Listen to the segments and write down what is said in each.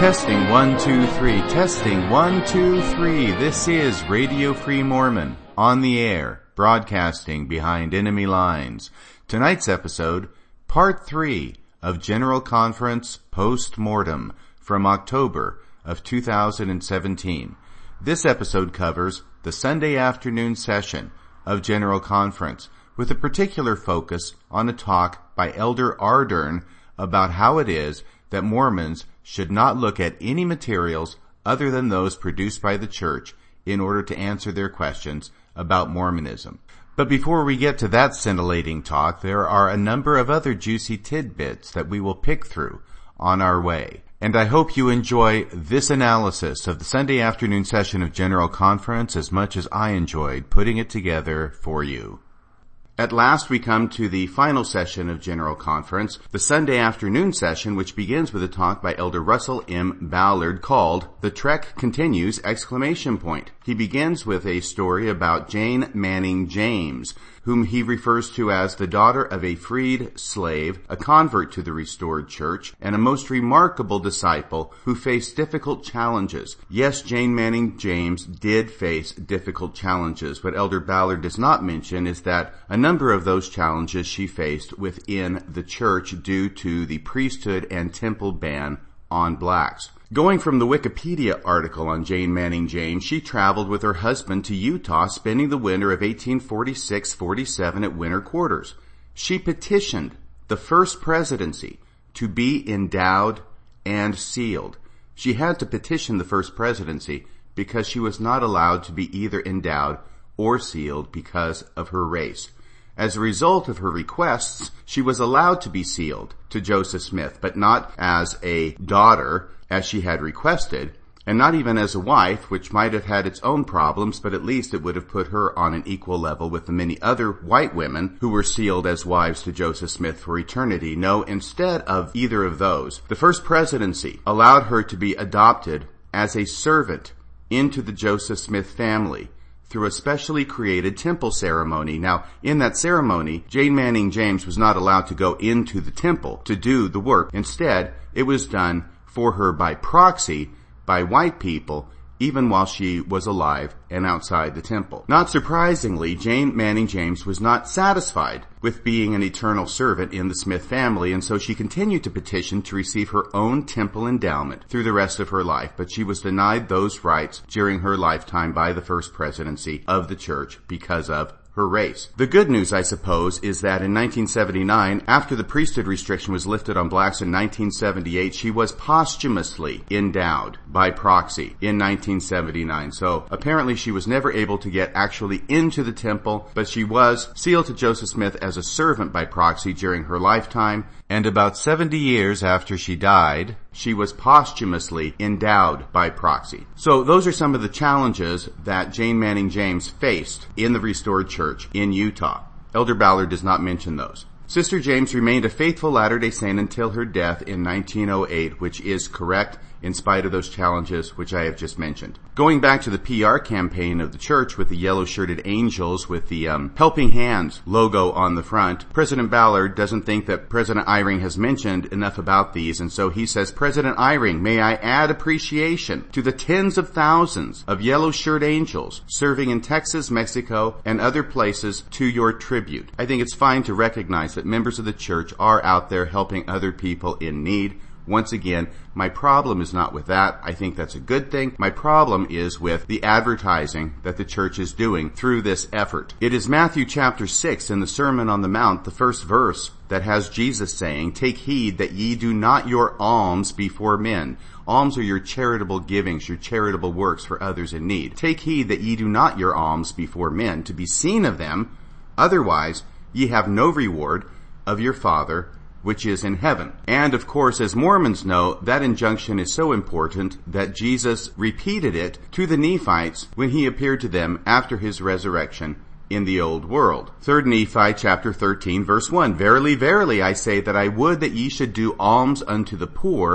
Testing 1, 2, 3. Testing 1, 2, 3. This is Radio Free Mormon on the air, broadcasting behind enemy lines. Tonight's episode, Part 3 of General Conference Post-Mortem from October of 2017. This episode covers the Sunday afternoon session of General Conference, with a particular focus on a talk by Elder Ardern about how it is that Mormons should not look at any materials other than those produced by the church in order to answer their questions about Mormonism. But before we get to that scintillating talk, there are a number of other juicy tidbits that we will pick through on our way. And I hope you enjoy this analysis of the Sunday afternoon session of General Conference as much as I enjoyed putting it together for you. At last we come to the final session of General Conference, the Sunday afternoon session, which begins with a talk by Elder Russell M. Ballard called "The Trek Continues!" He begins with a story about Jane Manning James, whom he refers to as the daughter of a freed slave, a convert to the restored church, and a most remarkable disciple who faced difficult challenges. Yes, Jane Manning James did face difficult challenges. What Elder Ballard does not mention is that a number of those challenges she faced within the church due to the priesthood and temple ban on blacks. Going from the Wikipedia article on Jane Manning James, she traveled with her husband to Utah, spending the winter of 1846-47 at winter quarters. She petitioned the first presidency to be endowed and sealed. She had to petition the first presidency because she was not allowed to be either endowed or sealed because of her race. As a result of her requests, she was allowed to be sealed to Joseph Smith, but not as a daughter, as she had requested, and not even as a wife, which might have had its own problems, but at least it would have put her on an equal level with the many other white women who were sealed as wives to Joseph Smith for eternity. No, instead of either of those, the first presidency allowed her to be adopted as a servant into the Joseph Smith family through a specially created temple ceremony. Now, in that ceremony, Jane Manning James was not allowed to go into the temple to do the work. Instead, it was done for her by proxy by white people, even while she was alive and outside the temple. Not surprisingly, Jane Manning James was not satisfied with being an eternal servant in the Smith family, and so she continued to petition to receive her own temple endowment through the rest of her life, but she was denied those rights during her lifetime by the first presidency of the church because of her race. The good news, I suppose, is that in 1979, after the priesthood restriction was lifted on blacks in 1978, she was posthumously endowed by proxy in 1979. So apparently she was never able to get actually into the temple, but she was sealed to Joseph Smith as a servant by proxy during her lifetime, and about 70 years after she died, she was posthumously endowed by proxy. So those are some of the challenges that Jane Manning James faced in the restored church in Utah. Elder Ballard does not mention those. Sister James remained a faithful Latter-day Saint until her death in 1908, which is correct in spite of those challenges which I have just mentioned. Going back to the PR campaign of the church with the yellow-shirted angels with the helping hands logo on the front, President Ballard doesn't think that President Eyring has mentioned enough about these, and so he says, "President Eyring, may I add appreciation to the tens of thousands of yellow-shirt angels serving in Texas, Mexico, and other places to your tribute." I think it's fine to recognize that members of the church are out there helping other people in need. Once again, my problem is not with that. I think that's a good thing. My problem is with the advertising that the church is doing through this effort. It is Matthew chapter 6 in the Sermon on the Mount, the first verse, that has Jesus saying, "Take heed that ye do not your alms before men." Alms are your charitable givings, your charitable works for others in need. "Take heed that ye do not your alms before men, to be seen of them. Otherwise, ye have no reward of your Father which is in heaven." And of course, as Mormons know, that injunction is so important that Jesus repeated it to the Nephites when he appeared to them after his resurrection in the old world. 3 Nephi chapter 13 verse 1, "Verily, verily, I say that I would that ye should do alms unto the poor,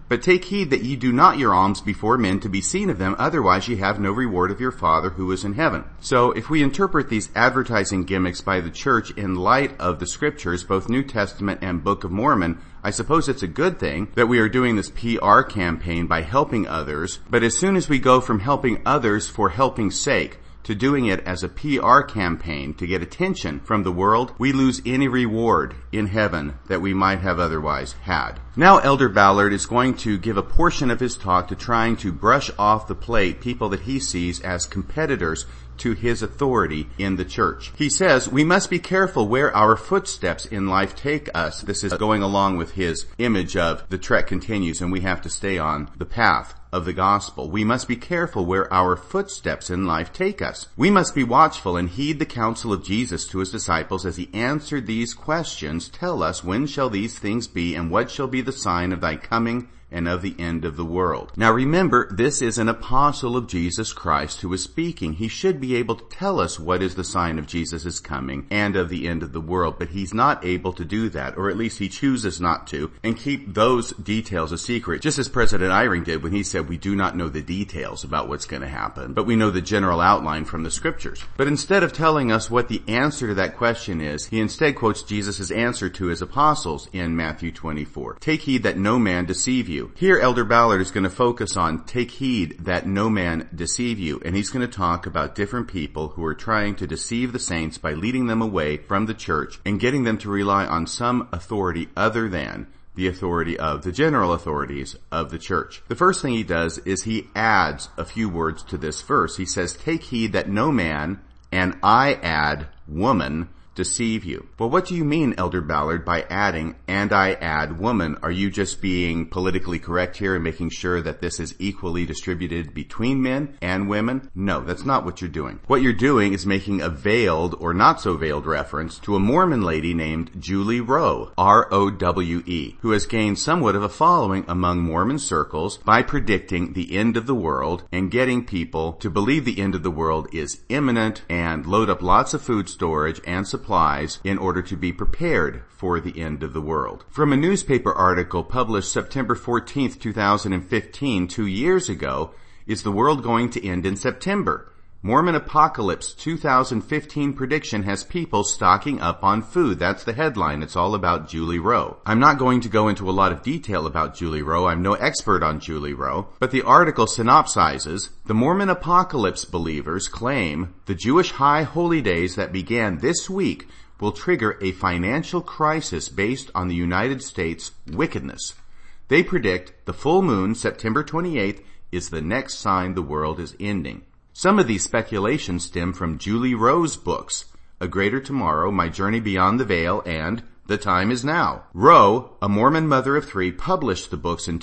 But take heed that ye do not your alms before men to be seen of them, otherwise ye have no reward of your Father who is in heaven. So if we interpret these advertising gimmicks by the church in light of the scriptures, both New Testament and Book of Mormon, I suppose it's a good thing that we are doing this PR campaign by helping others, but as soon as we go from helping others for helping's sake to doing it as a PR campaign to get attention from the world, we lose any reward in heaven that we might have otherwise had. Now Elder Ballard is going to give a portion of his talk to trying to brush off the plate people that he sees as competitors to his authority in the church. He says, we must be careful where our footsteps in life take us. This is going along with his image of the trek continues and we have to stay on the path of the gospel. We must be careful where our footsteps in life take us. We must be watchful and heed the counsel of Jesus to his disciples as he answered these questions. Tell us, when shall these things be, and what shall be the sign of thy coming and of the end of the world? Now remember, this is an apostle of Jesus Christ who is speaking. He should be able to tell us what is the sign of Jesus' coming and of the end of the world, but he's not able to do that, or at least he chooses not to, and keep those details a secret, just as President Eyring did when he said we do not know the details about what's going to happen, but we know the general outline from the scriptures. But instead of telling us what the answer to that question is, he instead quotes Jesus' answer to his apostles in Matthew 24. Take heed that no man deceive you. Here, Elder Ballard is going to focus on take heed that no man deceive you, and he's going to talk about different people who are trying to deceive the saints by leading them away from the church and getting them to rely on some authority other than the authority of the general authorities of the church. The first thing he does is he adds a few words to this verse. He says, take heed that no man, and I add woman, deceive you. Well, what do you mean, Elder Ballard, by adding, and I add woman? Are you just being politically correct here and making sure that this is equally distributed between men and women? No, that's not what you're doing. What you're doing is making a veiled or not so veiled reference to a Mormon lady named Julie Rowe, R-O-W-E, who has gained somewhat of a following among Mormon circles by predicting the end of the world and getting people to believe the end of the world is imminent and load up lots of food storage and supplies in order to be prepared for the end of the world. From a newspaper article published September 14th, 2015, 2 years ago, is the world going to end in September? Mormon Apocalypse 2015 prediction has people stocking up on food. That's the headline. It's all about Julie Rowe. I'm not going to go into a lot of detail about Julie Rowe. I'm no expert on Julie Rowe. But the article synopsizes, the Mormon Apocalypse believers claim the Jewish high holy days that began this week will trigger a financial crisis based on the United States' wickedness. They predict the full moon, September 28th, is the next sign the world is ending. Some of these speculations stem from Julie Rowe's books, A Greater Tomorrow, My Journey Beyond the Veil, and The Time Is Now. Rowe, a Mormon mother of three, published the books in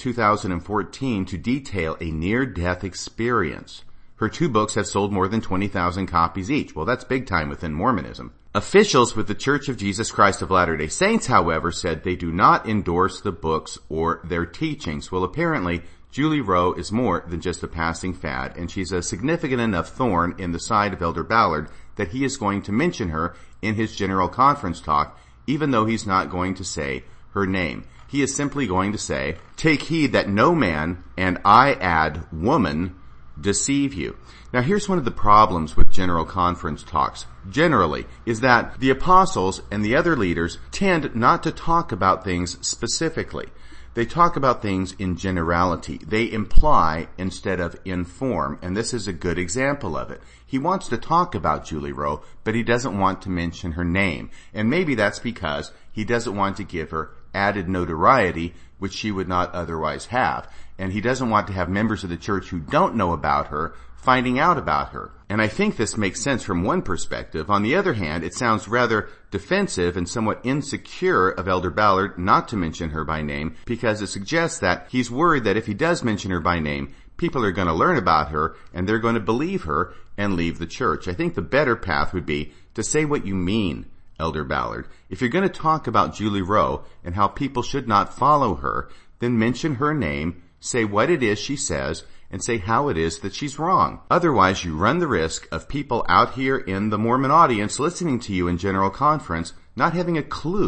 2014 to detail a near-death experience. Her 2 books have sold more than 20,000 copies each. Well, that's big time within Mormonism. Officials with the Church of Jesus Christ of Latter-day Saints, however, said they do not endorse the books or their teachings. Well, apparently, Julie Rowe is more than just a passing fad, and she's a significant enough thorn in the side of Elder Ballard that he is going to mention her in his general conference talk, even though he's not going to say her name. He is simply going to say, take heed that no man, and I add woman, deceive you. Now here's one of the problems with general conference talks, generally, is that the apostles and the other leaders tend not to talk about things specifically. They talk about things in generality. They imply instead of inform, and this is a good example of it. He wants to talk about Julie Rowe, but he doesn't want to mention her name. And maybe that's because he doesn't want to give her added notoriety, which she would not otherwise have. And he doesn't want to have members of the church who don't know about her finding out about her. And I think this makes sense from one perspective. On the other hand, it sounds rather defensive and somewhat insecure of Elder Ballard not to mention her by name, because it suggests that he's worried that if he does mention her by name, people are going to learn about her and they're going to believe her and leave the church. I think the better path would be to say what you mean, Elder Ballard. If you're going to talk about Julie Rowe and how people should not follow her, then mention her name, say what it is she says, and say how it is that she's wrong. Otherwise, you run the risk of people out here in the Mormon audience listening to you in general conference not having a clue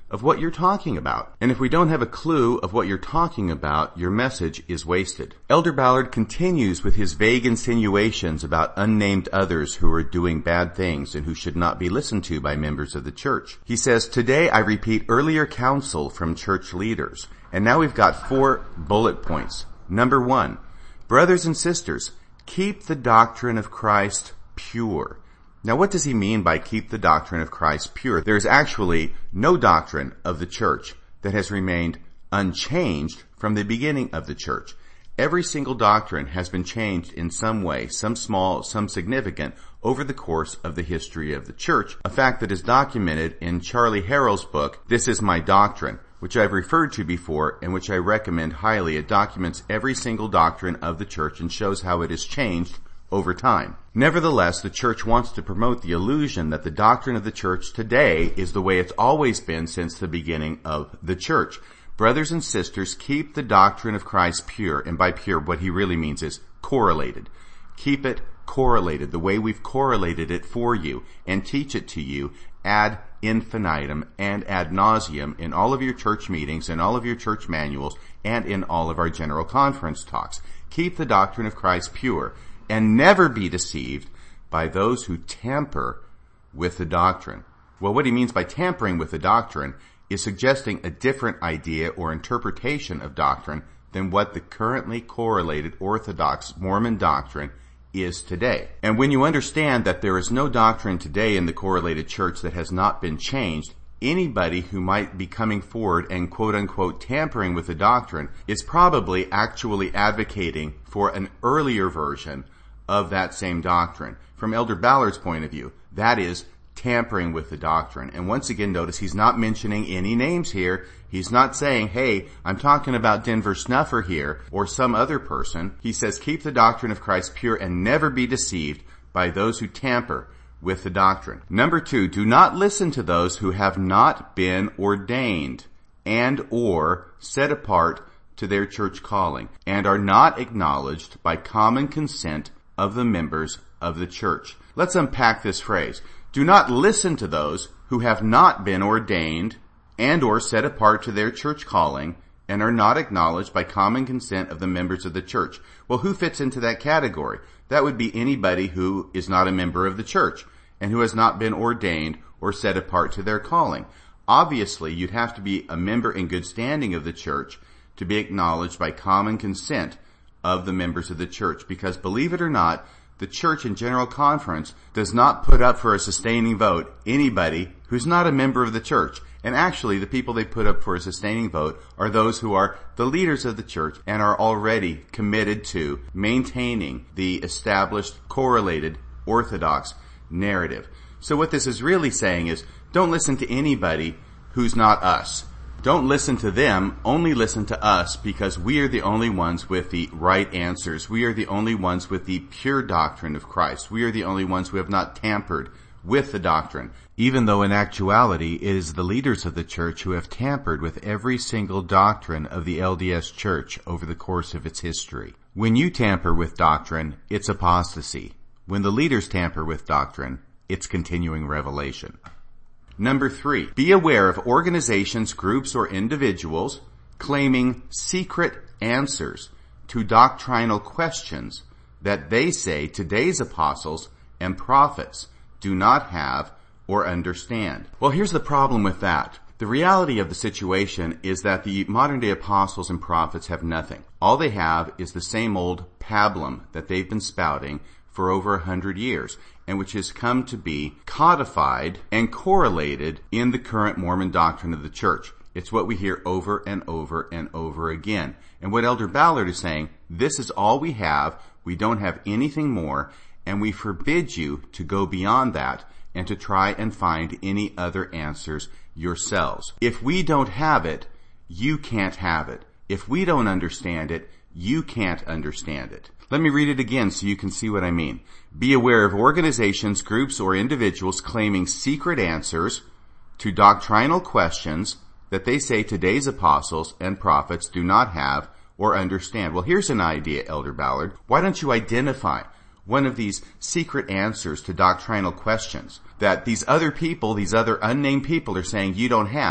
of what you're talking about. And if we don't have a clue of what you're talking about, your message is wasted. Elder Ballard continues with his vague insinuations about unnamed others who are doing bad things and who should not be listened to by members of the church. He says, today I repeat earlier counsel from church leaders. And now we've got 4 bullet points. Number 1, brothers and sisters, keep the doctrine of Christ pure. Now what does he mean by keep the doctrine of Christ pure? There is actually no doctrine of the church that has remained unchanged from the beginning of the church. Every single doctrine has been changed in some way, some small, some significant, over the course of the history of the church, a fact that is documented in Charlie Harrell's book, This Is My Doctrine, which I've referred to before and which I recommend highly. It documents every single doctrine of the church and shows how it has changed over time. Nevertheless, the church wants to promote the illusion that the doctrine of the church today is the way it's always been since the beginning of the church. Brothers and sisters, keep the doctrine of Christ pure. And by pure, what he really means is correlated. Keep it correlated, the way we've correlated it for you, and teach it to you ad infinitum and ad nauseum in all of your church meetings, in all of your church manuals, and in all of our general conference talks. Keep the doctrine of Christ pure, and never be deceived by those who tamper with the doctrine. Well, what he means by tampering with the doctrine is suggesting a different idea or interpretation of doctrine than what the currently correlated Orthodox Mormon doctrine is today. And when you understand that there is no doctrine today in the correlated church that has not been changed, anybody who might be coming forward and quote-unquote tampering with the doctrine is probably actually advocating for an earlier version of that same doctrine. From Elder Ballard's point of view, that is tampering with the doctrine. And once again, notice he's not mentioning any names here. He's not saying, hey, I'm talking about Denver Snuffer here or some other person. He says, keep the doctrine of Christ pure and never be deceived by those who tamper with the doctrine. Number 2, do not listen to those who have not been ordained and or set apart to their church calling and are not acknowledged by common consent of the members of the church. Let's unpack this phrase. Do not listen to those who have not been ordained and or set apart to their church calling and are not acknowledged by common consent of the members of the church. Well, who fits into that category? That would be anybody who is not a member of the church and who has not been ordained or set apart to their calling. Obviously, you'd have to be a member in good standing of the church to be acknowledged by common consent of the members of the church, because believe it or not, the church in general conference does not put up for a sustaining vote anybody who's not a member of the church. And actually, the people they put up for a sustaining vote are those who are the leaders of the church and are already committed to maintaining the established, correlated, orthodox narrative. So what this is really saying is, don't listen to anybody who's not us. Don't listen to them, only listen to us, because we are the only ones with the right answers. We are the only ones with the pure doctrine of Christ. We are the only ones who have not tampered with the doctrine, even though in actuality it is the leaders of the church who have tampered with every single doctrine of the LDS Church over the course of its history. When you tamper with doctrine, it's apostasy. When the leaders tamper with doctrine, it's continuing revelation. Number 3, be aware of organizations, groups, or individuals claiming secret answers to doctrinal questions that they say today's apostles and prophets do not have or understand. Well, here's the problem with that. The reality of the situation is that the modern-day apostles and prophets have nothing. All they have is the same old pablum that they've been spouting for over 100 years, and which has come to be codified and correlated in the current Mormon doctrine of the church. It's what we hear over and over and over again. And what Elder Ballard is saying, this is all we have, we don't have anything more, and we forbid you to go beyond that and to try and find any other answers yourselves. If we don't have it, you can't have it. If we don't understand it, you can't understand it. Let me read it again so you can see what I mean. Be aware of organizations, groups, or individuals claiming secret answers to doctrinal questions that they say today's apostles and prophets do not have or understand. Well, here's an idea, Elder Ballard. Why don't you identify one of these secret answers to doctrinal questions that these other people, these other unnamed people are saying you don't have,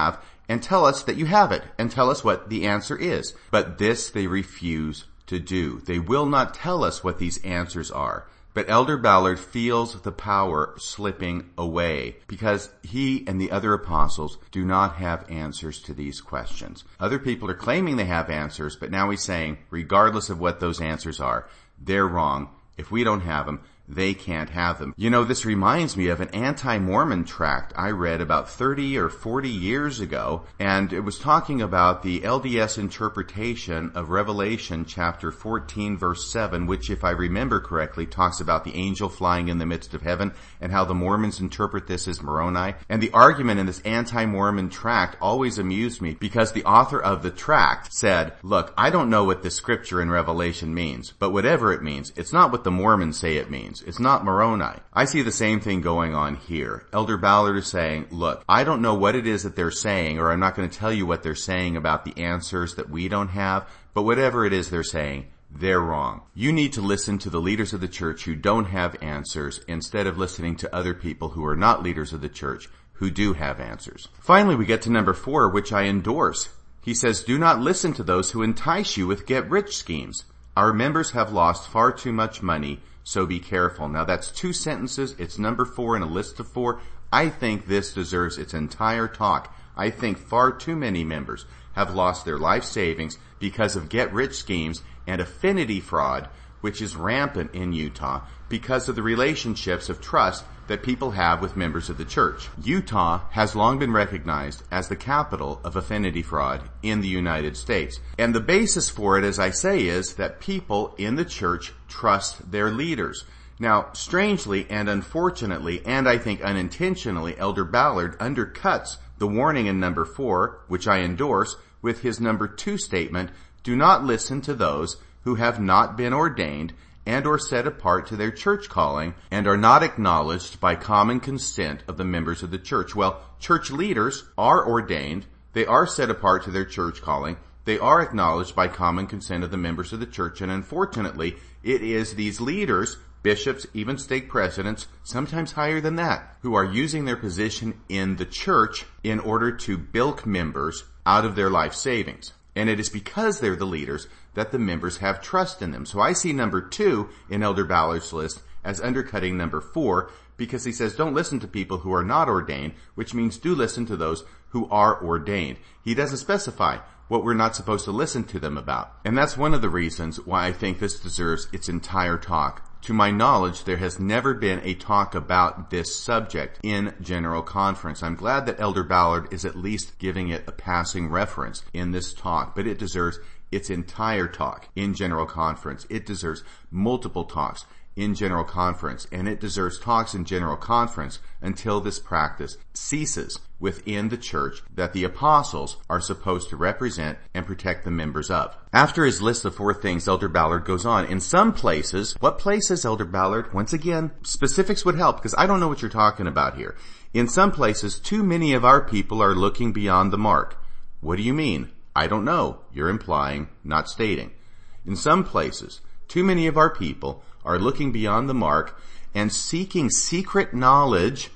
and tell us that you have it and tell us what the answer is. But this they refuse to do. They will not tell us what these answers are. But Elder Ballard feels the power slipping away because he and the other apostles do not have answers to these questions. Other people are claiming they have answers, but now he's saying, regardless of what those answers are, they're wrong. If we don't have them, they can't have them. You know, this reminds me of an anti-Mormon tract I read about 30 or 40 years ago, and it was talking about the LDS interpretation of Revelation chapter 14 verse 7, which, if I remember correctly, talks about the angel flying in the midst of heaven and how the Mormons interpret this as Moroni. And the argument in this anti-Mormon tract always amused me because the author of the tract said, look, I don't know what this scripture in Revelation means, but whatever it means, it's not what the Mormons say it means. It's not Moroni. I see the same thing going on here. Elder Ballard is saying, look, I don't know what it is that they're saying, or I'm not going to tell you what they're saying about the answers that we don't have, but whatever it is they're saying, they're wrong. You need to listen to the leaders of the church who don't have answers instead of listening to other people who are not leaders of the church who do have answers. Finally, we get to number 4, which I endorse. He says, do not listen to those who entice you with get-rich schemes. Our members have lost far too much money, so be careful. Now that's 2 sentences. It's number 4 in a list of 4. I think this deserves its entire talk. I think far too many members have lost their life savings because of get-rich schemes and affinity fraud, which is rampant in Utah because of the relationships of trust that people have with members of the church. Utah has long been recognized as the capital of affinity fraud in the United States. And the basis for it, as I say, is that people in the church trust their leaders. Now, strangely and unfortunately, and I think unintentionally, Elder Ballard undercuts the warning in number 4, which I endorse, with his number 2 statement, do not listen to those who have not been ordained and or set apart to their church calling and are not acknowledged by common consent of the members of the church. Well, church leaders are ordained, they are set apart to their church calling, they are acknowledged by common consent of the members of the church, and unfortunately, it is these leaders, bishops, even stake presidents, sometimes higher than that, who are using their position in the church in order to bilk members out of their life savings. And it is because they're the leaders that the members have trust in them. So I see number 2 in Elder Ballard's list as undercutting number 4 because he says don't listen to people who are not ordained, which means do listen to those who are ordained. He doesn't specify what we're not supposed to listen to them about. And that's one of the reasons why I think this deserves its entire talk. To my knowledge, there has never been a talk about this subject in General Conference. I'm glad that Elder Ballard is at least giving it a passing reference in this talk, but it deserves its entire talk in General Conference. It deserves multiple talks in General Conference, and it deserves talks in General Conference until this practice ceases within the church that the apostles are supposed to represent and protect the members of. After his list of 4 things, Elder Ballard goes on. In some places, what places, Elder Ballard? Once again, specifics would help because I don't know what you're talking about here. In some places, too many of our people are looking beyond the mark. What do you mean? I don't know. You're implying, not stating. In some places, too many of our people are looking beyond the mark and seeking secret knowledge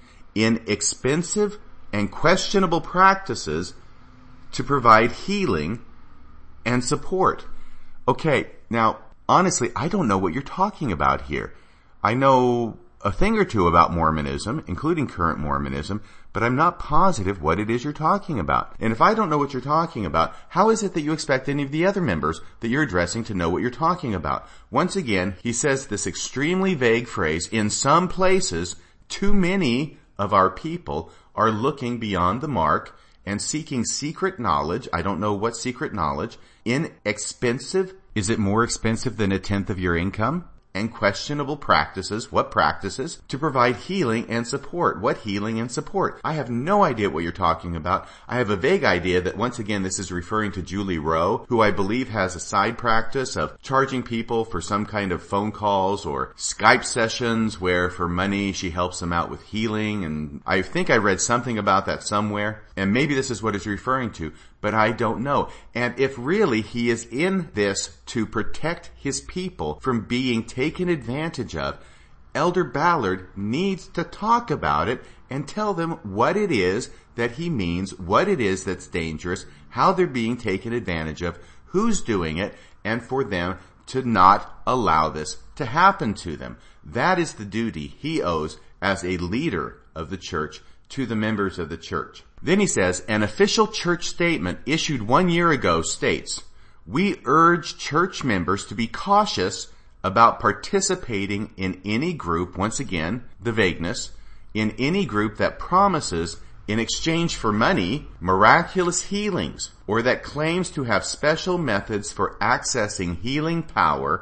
in expensive and questionable practices to provide healing and support. Okay, now, honestly, I don't know what you're talking about here. I know a thing or two about Mormonism, including current Mormonism, but I'm not positive what it is you're talking about. And if I don't know what you're talking about, how is it that you expect any of the other members that you're addressing to know what you're talking about? Once again, he says this extremely vague phrase, in some places, too many of our people are looking beyond the mark and seeking secret knowledge. I don't know what secret knowledge. Inexpensive. Is it more expensive than 1/10 of your income? And questionable practices. What practices? To provide healing and support. What healing and support? I have no idea what you're talking about. I have a vague idea that once again this is referring to Julie Rowe, who I believe has a side practice of charging people for some kind of phone calls or Skype sessions where for money she helps them out with healing. And I think I read something about that somewhere. And maybe this is what it's referring to, but I don't know. And if really he is in this to protect his people from being taken advantage of, Elder Ballard needs to talk about it and tell them what it is that he means, what it is that's dangerous, how they're being taken advantage of, who's doing it, and for them to not allow this to happen to them. That is the duty he owes as a leader of the church to the members of the church. Then he says, an official church statement issued 1 year ago states, "We urge church members to be cautious about participating in any group," once again, the vagueness, "in any group that promises, in exchange for money, miraculous healings, or that claims to have special methods for accessing healing power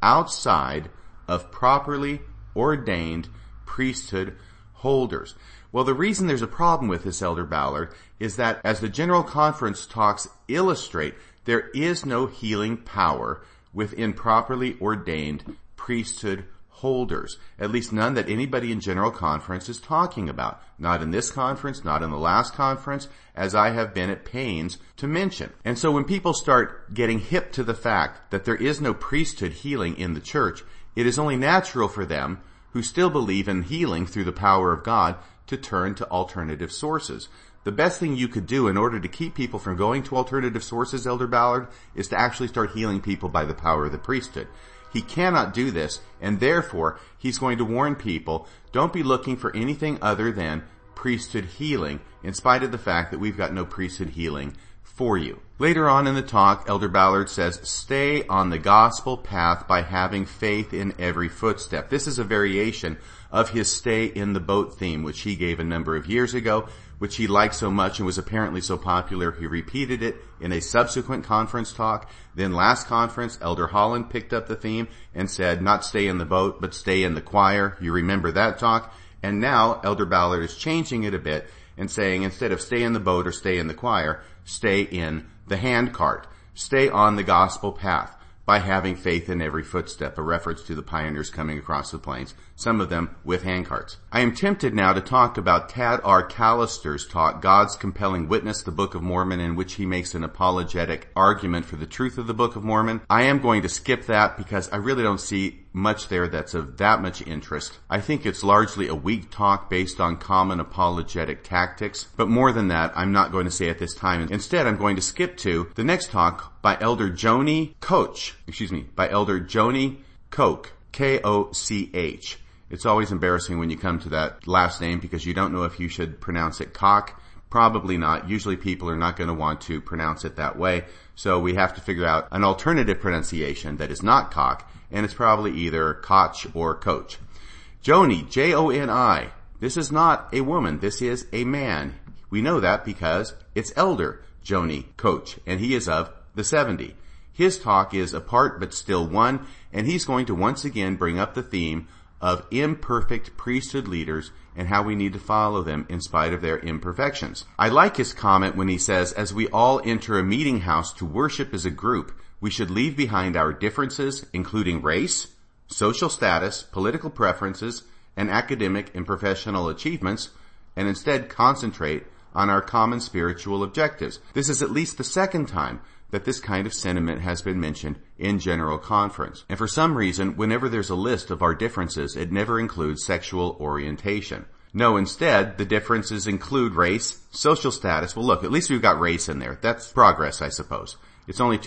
outside of properly ordained priesthood holders." Well, the reason there's a problem with this, Elder Ballard, is that as the General Conference talks illustrate, there is no healing power within properly ordained priesthood holders. At least none that anybody in General Conference is talking about. Not in this conference, not in the last conference, as I have been at pains to mention. And so when people start getting hip to the fact that there is no priesthood healing in the church, it is only natural for them, who still believe in healing through the power of God, to turn to alternative sources. The best thing you could do in order to keep people from going to alternative sources, Elder Ballard, is to actually start healing people by the power of the priesthood. He cannot do this, and therefore he's going to warn people, don't be looking for anything other than priesthood healing, in spite of the fact that we've got no priesthood healing for you. Later on in the talk, Elder Ballard says, stay on the gospel path by having faith in every footstep. This is a variation of his stay in the boat theme, which he gave a number of years ago, which he liked so much and was apparently so popular he repeated it in a subsequent conference talk. Then last conference, Elder Holland picked up the theme and said, not stay in the boat, but stay in the choir. You remember that talk? And now Elder Ballard is changing it a bit and saying, instead of stay in the boat or stay in the choir, stay in the handcart. Stay on the gospel path by having faith in every footstep, a reference to the pioneers coming across the plains, some of them with handcarts. I am tempted now to talk about Tad R. Callister's talk, God's Compelling Witness, the Book of Mormon, in which he makes an apologetic argument for the truth of the Book of Mormon. I am going to skip that because I really don't see much there that's of that much interest. I think it's largely a weak talk based on common apologetic tactics, but more than that, I'm not going to say at this time. Instead, I'm going to skip to the next talk by Elder Joni Koch, K-O-C-H. It's always embarrassing when you come to that last name because you don't know if you should pronounce it cock. Probably not. Usually people are not going to want to pronounce it that way. So we have to figure out an alternative pronunciation that is not cock, and it's probably either Koch or Coach. Joni, J-O-N-I. This is not a woman. This is a man. We know that because it's Elder Joni Koch, and he is of the 70. His talk is apart but still one, and he's going to once again bring up the theme of imperfect priesthood leaders and how we need to follow them in spite of their imperfections. I like his comment when he says, as we all enter a meeting house to worship as a group, we should leave behind our differences, including race, social status, political preferences, and academic and professional achievements, and instead concentrate on our common spiritual objectives. This is at least the second time that this kind of sentiment has been mentioned in General Conference. And for some reason, whenever there's a list of our differences, it never includes sexual orientation. No, instead, the differences include race, social status. Well, look, at least we've got race in there. That's progress, I suppose. It's only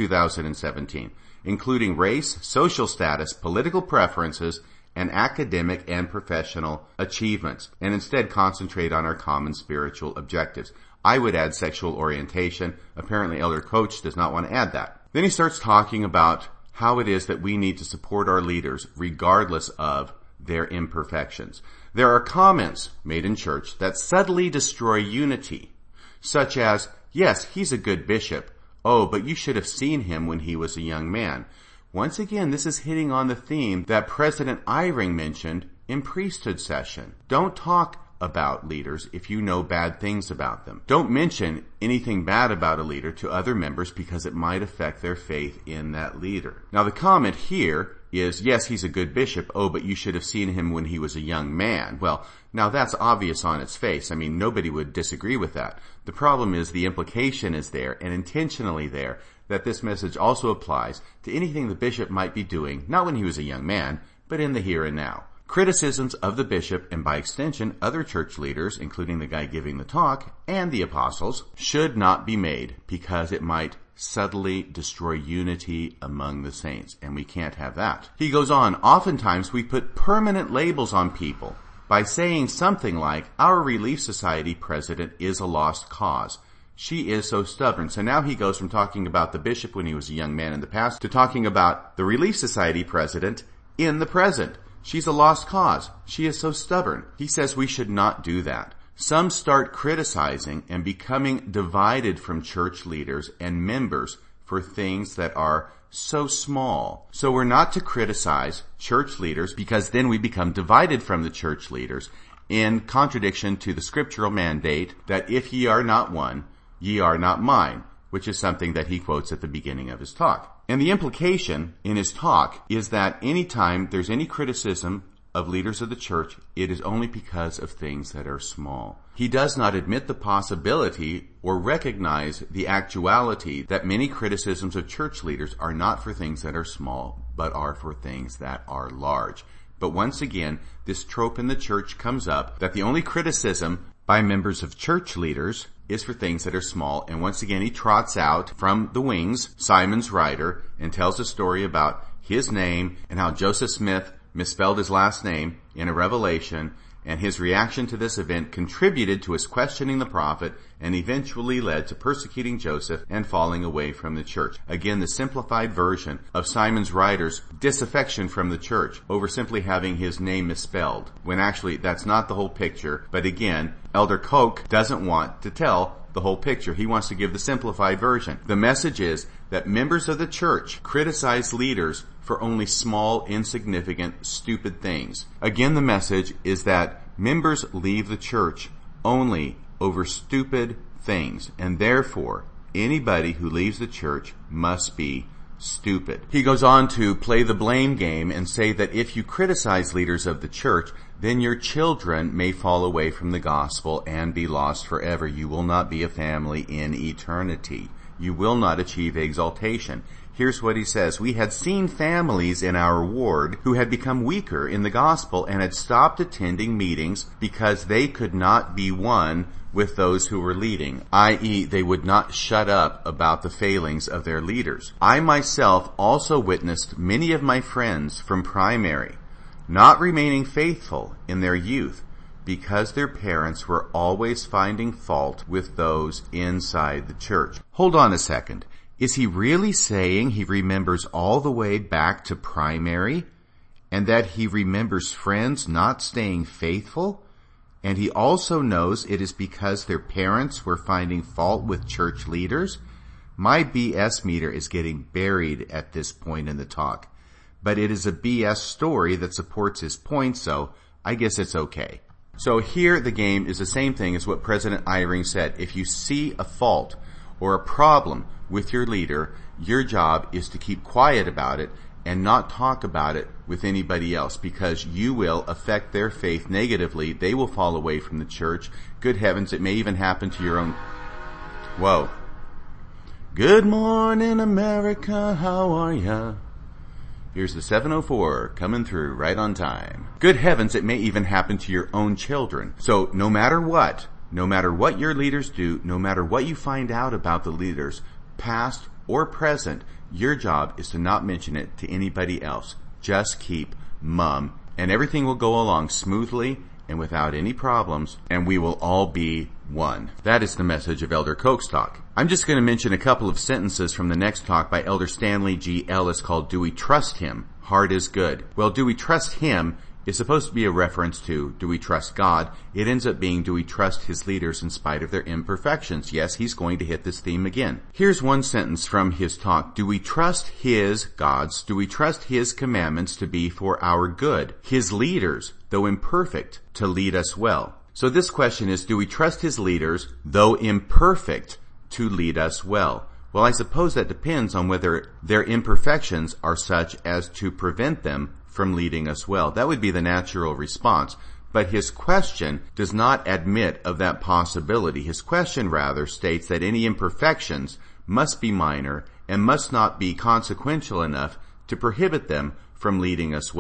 2017. Including race, social status, political preferences, and academic and professional achievements. And instead concentrate on our common spiritual objectives. I would add sexual orientation. Apparently Elder Koch does not want to add that. Then he starts talking about how it is that we need to support our leaders regardless of their imperfections. There are comments made in church that subtly destroy unity, such as, yes, he's a good bishop. Oh, but you should have seen him when he was a young man. Once again, this is hitting on the theme that President Eyring mentioned in priesthood session. Don't talk about leaders if you know bad things about them. Don't mention anything bad about a leader to other members because it might affect their faith in that leader. Now the comment here is, yes, he's a good bishop. Oh, but you should have seen him when he was a young man. Well, now that's obvious on its face. I mean, nobody would disagree with that. The problem is the implication is there and intentionally there that this message also applies to anything the bishop might be doing, not when he was a young man, but in the here and now. Criticisms of the bishop, and by extension other church leaders, including the guy giving the talk, and the apostles, should not be made because it might subtly destroy unity among the saints, and we can't have that. He goes on, oftentimes we put permanent labels on people by saying something like, our Relief Society president is a lost cause. She is so stubborn. So now he goes from talking about the bishop when he was a young man in the past to talking about the Relief Society president in the present. She's a lost cause. She is so stubborn. He says we should not do that. Some start criticizing and becoming divided from church leaders and members for things that are so small. So we're not to criticize church leaders because then we become divided from the church leaders in contradiction to the scriptural mandate that if ye are not one, ye are not mine, which is something that he quotes at the beginning of his talk. And the implication in his talk is that anytime there's any criticism of leaders of the church, it is only because of things that are small. He does not admit the possibility or recognize the actuality that many criticisms of church leaders are not for things that are small, but are for things that are large. But once again, this trope in the church comes up that the only criticism by members of church leaders is for things that are small. And once again, he trots out from the wings Simon's writer and tells a story about his name and how Joseph Smith misspelled his last name in a revelation, and his reaction to this event contributed to his questioning the prophet and eventually led to persecuting Joseph and falling away from the church. Again, the simplified version of Simon's writer's disaffection from the church over simply having his name misspelled, when actually that's not the whole picture. But again, Elder Koch doesn't want to tell the whole picture. He wants to give the simplified version. The message is that members of the church criticize leaders for only small, insignificant, stupid things. Again, the message is that members leave the church only over stupid things, and therefore anybody who leaves the church must be stupid. He goes on to play the blame game and say that if you criticize leaders of the church, then your children may fall away from the gospel and be lost forever. You will not be a family in eternity. You will not achieve exaltation. Here's what he says. We had seen families in our ward who had become weaker in the gospel and had stopped attending meetings because they could not be one with those who were leading, i.e., they would not shut up about the failings of their leaders. I myself also witnessed many of my friends from primary not remaining faithful in their youth because their parents were always finding fault with those inside the church. Hold on a second. Is he really saying he remembers all the way back to primary and that he remembers friends not staying faithful? And he also knows it is because their parents were finding fault with church leaders? My BS meter is getting buried at this point in the talk, but it is a BS story that supports his point, so I guess it's okay. So here the game is the same thing as what President Eyring said. If you see a fault or a problem with your leader, your job is to keep quiet about it and not talk about it with anybody else, because you will affect their faith negatively. They will fall away from the church. Good heavens, it may even happen to your own. Whoa. Good morning, America. How are ya? Here's the 704 coming through right on time. Good heavens, it may even happen to your own children. So no matter what your leaders do, no matter what you find out about the leaders, past or present, your job is to not mention it to anybody else. Just keep mum, and everything will go along smoothly and without any problems, and we will all be one. That is the message of Elder Koch's talk. I'm just going to mention a couple of sentences from the next talk by Elder Stanley G. Ellis called Do We Trust Him? Hard is Good. Well, do we trust Him is supposed to be a reference to do we trust God. It ends up being do we trust His leaders in spite of their imperfections. Yes, he's going to hit this theme again. Here's one sentence from his talk. Do we trust His, God's, do we trust His commandments to be for our good? His leaders, though imperfect, to lead us well. So this question is, do we trust His leaders, though imperfect, to lead us well? Well, I suppose that depends on whether their imperfections are such as to prevent them from leading us well. That would be the natural response. But his question does not admit of that possibility. His question rather states that any imperfections must be minor and must not be consequential enough to prohibit them from leading us well.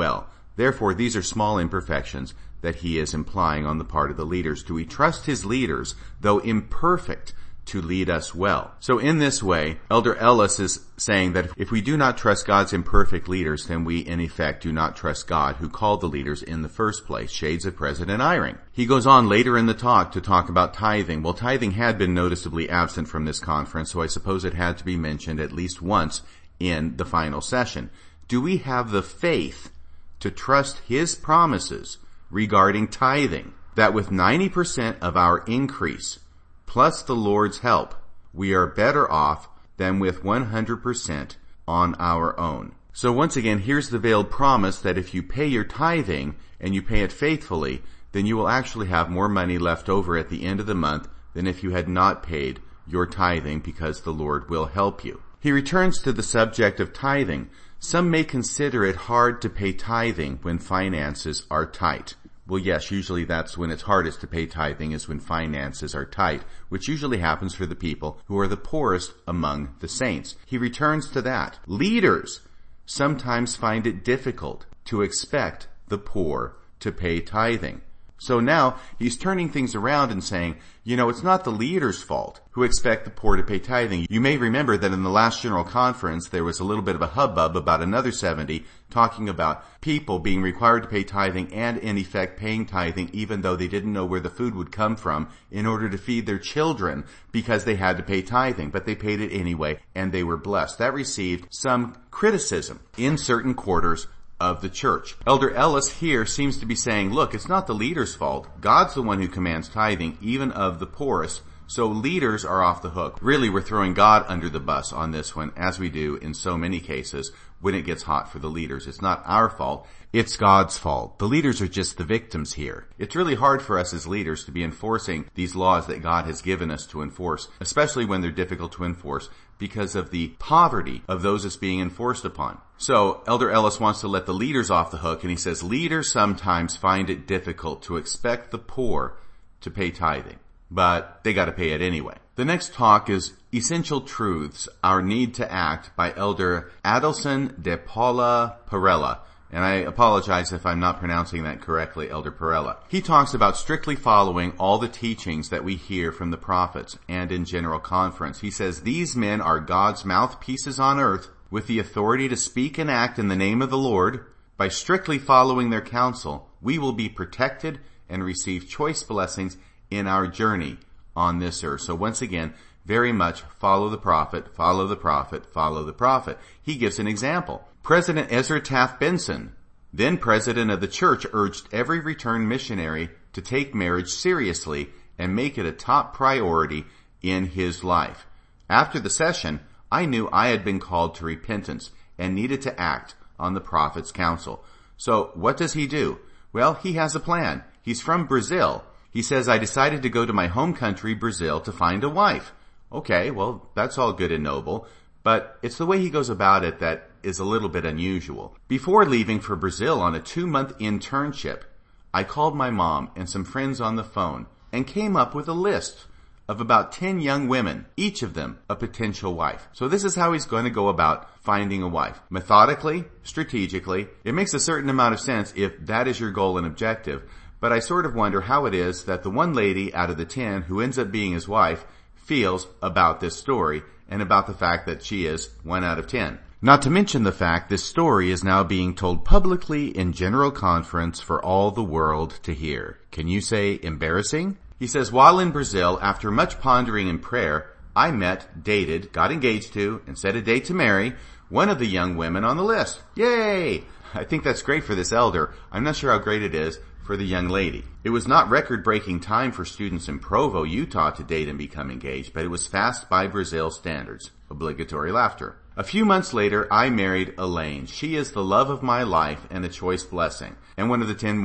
Therefore, these are small imperfections that he is implying on the part of the leaders. Do we trust his leaders, though imperfect, to lead us well? So in this way, Elder Ellis is saying that if we do not trust God's imperfect leaders, then we in effect do not trust God who called the leaders in the first place. Shades of President Eyring. He goes on later in the talk to talk about tithing. Well, tithing had been noticeably absent from this conference, so I suppose it had to be mentioned at least once in the final session. Do we have the faith to trust his promises regarding tithing, that with 90% of our increase, plus the Lord's help, we are better off than with 100% on our own? So once again, here's the veiled promise that if you pay your tithing and you pay it faithfully, then you will actually have more money left over at the end of the month than if you had not paid your tithing, because the Lord will help you. He returns to the subject of tithing. Some may consider it hard to pay tithing when finances are tight. Well, yes, usually that's when it's hardest to pay tithing, is when finances are tight, which usually happens for the people who are the poorest among the saints. He returns to that. Leaders sometimes find it difficult to expect the poor to pay tithing. So now he's turning things around and saying, it's not the leaders' fault who expect the poor to pay tithing. You may remember that in the last General Conference, there was a little bit of a hubbub about another 70 talking about people being required to pay tithing and in effect paying tithing even though they didn't know where the food would come from in order to feed their children, because they had to pay tithing, but they paid it anyway and they were blessed. That received some criticism in certain quarters of the church. Elder Ellis here seems to be saying, look, it's not the leader's fault. God's the one who commands tithing, even of the poorest. So leaders are off the hook. Really, we're throwing God under the bus on this one, as we do in so many cases when it gets hot for the leaders. It's not our fault. It's God's fault. The leaders are just the victims here. It's really hard for us as leaders to be enforcing these laws that God has given us to enforce, especially when they're difficult to enforce because of the poverty of those it's being enforced upon. So Elder Ellis wants to let the leaders off the hook, and he says leaders sometimes find it difficult to expect the poor to pay tithing, but they got to pay it anyway. The next talk is Essential Truths, Our Need to Act, by Elder Adelson de Paula Perella. And I apologize if I'm not pronouncing that correctly, Elder Perella. He talks about strictly following all the teachings that we hear from the prophets and in General Conference. He says, these men are God's mouthpieces on earth with the authority to speak and act in the name of the Lord. By strictly following their counsel, we will be protected and receive choice blessings in our journey on this earth. So once again, very much follow the prophet, follow the prophet, follow the prophet. He gives an example. President Ezra Taft Benson, then president of the church, urged every returned missionary to take marriage seriously and make it a top priority in his life. After the session, I knew I had been called to repentance and needed to act on the prophet's counsel. So what does he do? Well, he has a plan. He's from Brazil. He says, I decided to go to my home country, Brazil, to find a wife. Okay, well, that's all good and noble, but it's the way he goes about it that is a little bit unusual. Before leaving for Brazil on a 2-month internship, I called my mom and some friends on the phone and came up with a list of about 10 young women, each of them a potential wife. So this is how he's going to go about finding a wife. Methodically, strategically. It makes a certain amount of sense if that is your goal and objective, but I sort of wonder how it is that the one lady out of the 10 who ends up being his wife feels about this story and about the fact that she is 1 out of 10. Not to mention the fact this story is now being told publicly in General Conference for all the world to hear. Can you say embarrassing? He says, while in Brazil, after much pondering and prayer, I met, dated, got engaged to, and set a date to marry one of the young women on the list. Yay! I think that's great for this elder. I'm not sure how great it is for the young lady. It was not record-breaking time for students in Provo, Utah to date and become engaged, but it was fast by Brazil standards. Obligatory laughter. A few months later, I married Elaine. She is the love of my life and a choice blessing. And one of the 10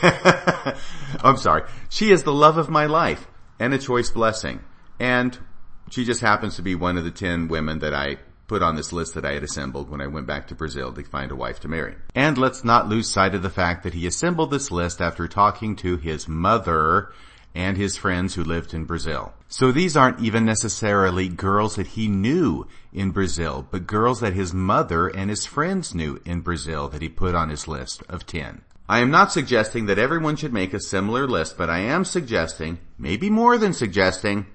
She is the love of my life and a choice blessing. And she just happens to be one of the 10 women that I put on this list that I had assembled when I went back to Brazil to find a wife to marry. And let's not lose sight of the fact that he assembled this list after talking to his mother and his friends who lived in Brazil. So these aren't even necessarily girls that he knew in Brazil, but girls that his mother and his friends knew in Brazil that he put on his list of 10. I am not suggesting that everyone should make a similar list, but I am suggesting, maybe more than suggesting,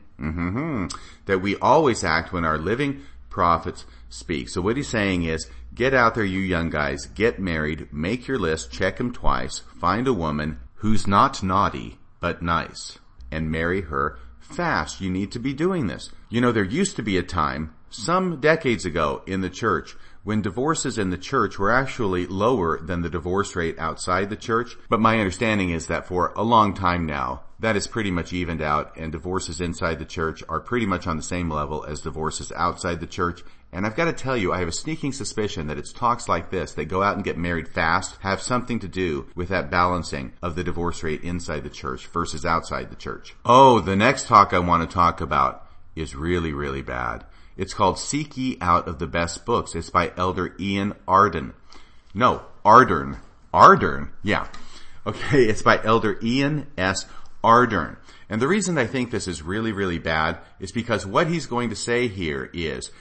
that we always act when our living prophets speak. So what he's saying is, get out there, you young guys, get married, make your list, check them twice, find a woman who's not naughty, but nice, and marry her fast. You need to be doing this. You know, there used to be a time, some decades ago in the church, when divorces in the church were actually lower than the divorce rate outside the church. But my understanding is that for a long time now, that is pretty much evened out, and divorces inside the church are pretty much on the same level as divorces outside the church. And I've got to tell you, I have a sneaking suspicion that it's talks like this that go out and get married fast have something to do with that balancing of the divorce rate inside the church versus outside the church. Oh, the next talk I want to talk about is really, really bad. It's called Seek Ye Out of the Best Books. It's by Elder Ian Ardern. No, Ardern. Ardern? Yeah. Okay, it's by Elder Ian S. Ardern. And the reason I think this is really, really bad is because what he's going to say here is,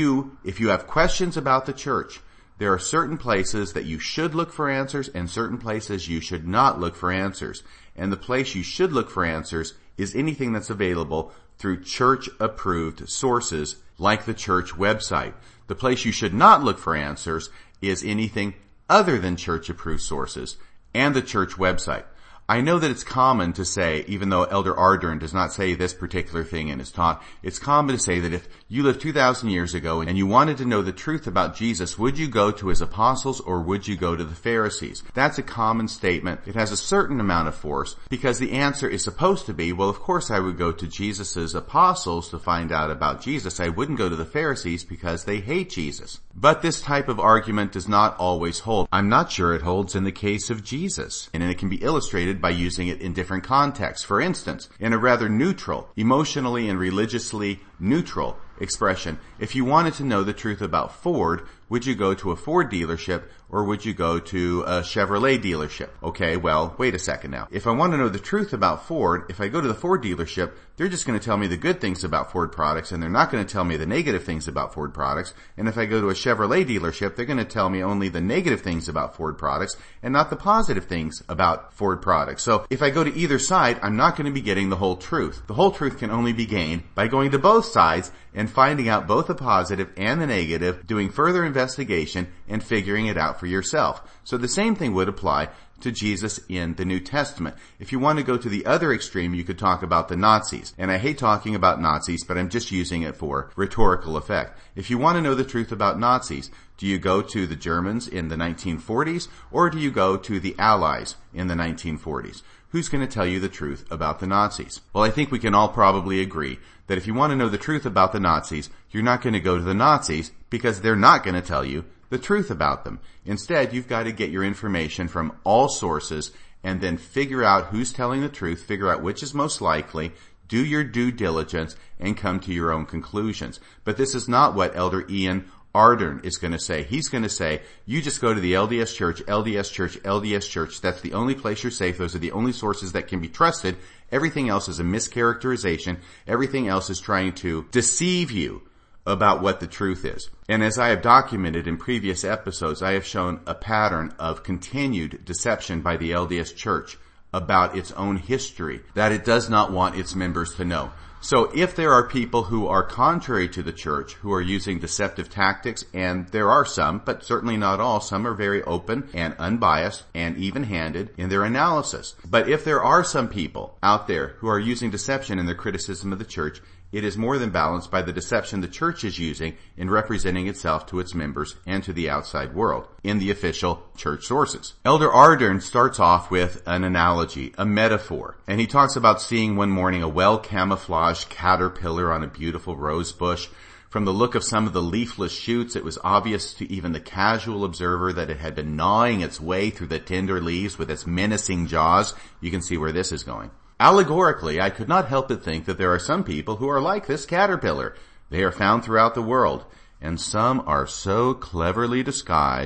if you have questions about the church, there are certain places that you should look for answers and certain places you should not look for answers. And the place you should look for answers is anything that's available through church-approved sources like the church website. The place you should not look for answers is anything other than church-approved sources and the church website. I know that it's common to say, even though Elder Ardern does not say this particular thing in his talk, it's common to say that if you lived 2,000 years ago and you wanted to know the truth about Jesus, would you go to his apostles or would you go to the Pharisees? That's a common statement. It has a certain amount of force because the answer is supposed to be, well, of course I would go to Jesus's apostles to find out about Jesus. I wouldn't go to the Pharisees because they hate Jesus. But this type of argument does not always hold. I'm not sure it holds in the case of Jesus, and it can be illustrated by using it in different contexts. For instance, in a rather neutral, emotionally and religiously neutral expression, if you wanted to know the truth about Ford, would you go to a Ford dealership or would you go to a Chevrolet dealership? Okay, well, wait a second now. If I want to know the truth about Ford, if I go to the Ford dealership, they're just going to tell me the good things about Ford products and they're not going to tell me the negative things about Ford products. And if I go to a Chevrolet dealership, they're going to tell me only the negative things about Ford products and not the positive things about Ford products. So if I go to either side, I'm not going to be getting the whole truth. The whole truth can only be gained by going to both sides and finding out both the positive and the negative, doing further investigation and figuring it out for yourself. So the same thing would apply to Jesus in the New Testament. If you want to go to the other extreme, you could talk about the Nazis. And I hate talking about Nazis, but I'm just using it for rhetorical effect. If you want to know the truth about Nazis, do you go to the Germans in the 1940s or do you go to the Allies in the 1940s? Who's going to tell you the truth about the Nazis? Well, I think we can all probably agree that if you want to know the truth about the Nazis, you're not going to go to the Nazis because they're not going to tell you the truth about them. Instead, you've got to get your information from all sources and then figure out who's telling the truth, figure out which is most likely, do your due diligence, and come to your own conclusions. But this is not what Elder Ian Ardern is going to say. He's going to say, you just go to the LDS Church, LDS Church, LDS Church. That's the only place you're safe. Those are the only sources that can be trusted. Everything else is a mischaracterization. Everything else is trying to deceive you about what the truth is. And as I have documented in previous episodes, I have shown a pattern of continued deception by the LDS Church about its own history that it does not want its members to know. So if there are people who are contrary to the church, who are using deceptive tactics, and there are some, but certainly not all, some are very open and unbiased and even-handed in their analysis. But if there are some people out there who are using deception in their criticism of the church, it is more than balanced by the deception the church is using in representing itself to its members and to the outside world in the official church sources. Elder Ardern starts off with an analogy, a metaphor, and he talks about seeing one morning a well-camouflaged caterpillar on a beautiful rose bush. From the look of some of the leafless shoots, it was obvious to even the casual observer that it had been gnawing its way through the tender leaves with its menacing jaws. You can see where this is going. Allegorically, I could not help but think that there are some people who are like this caterpillar. They are found throughout the world, and some are so cleverly disguised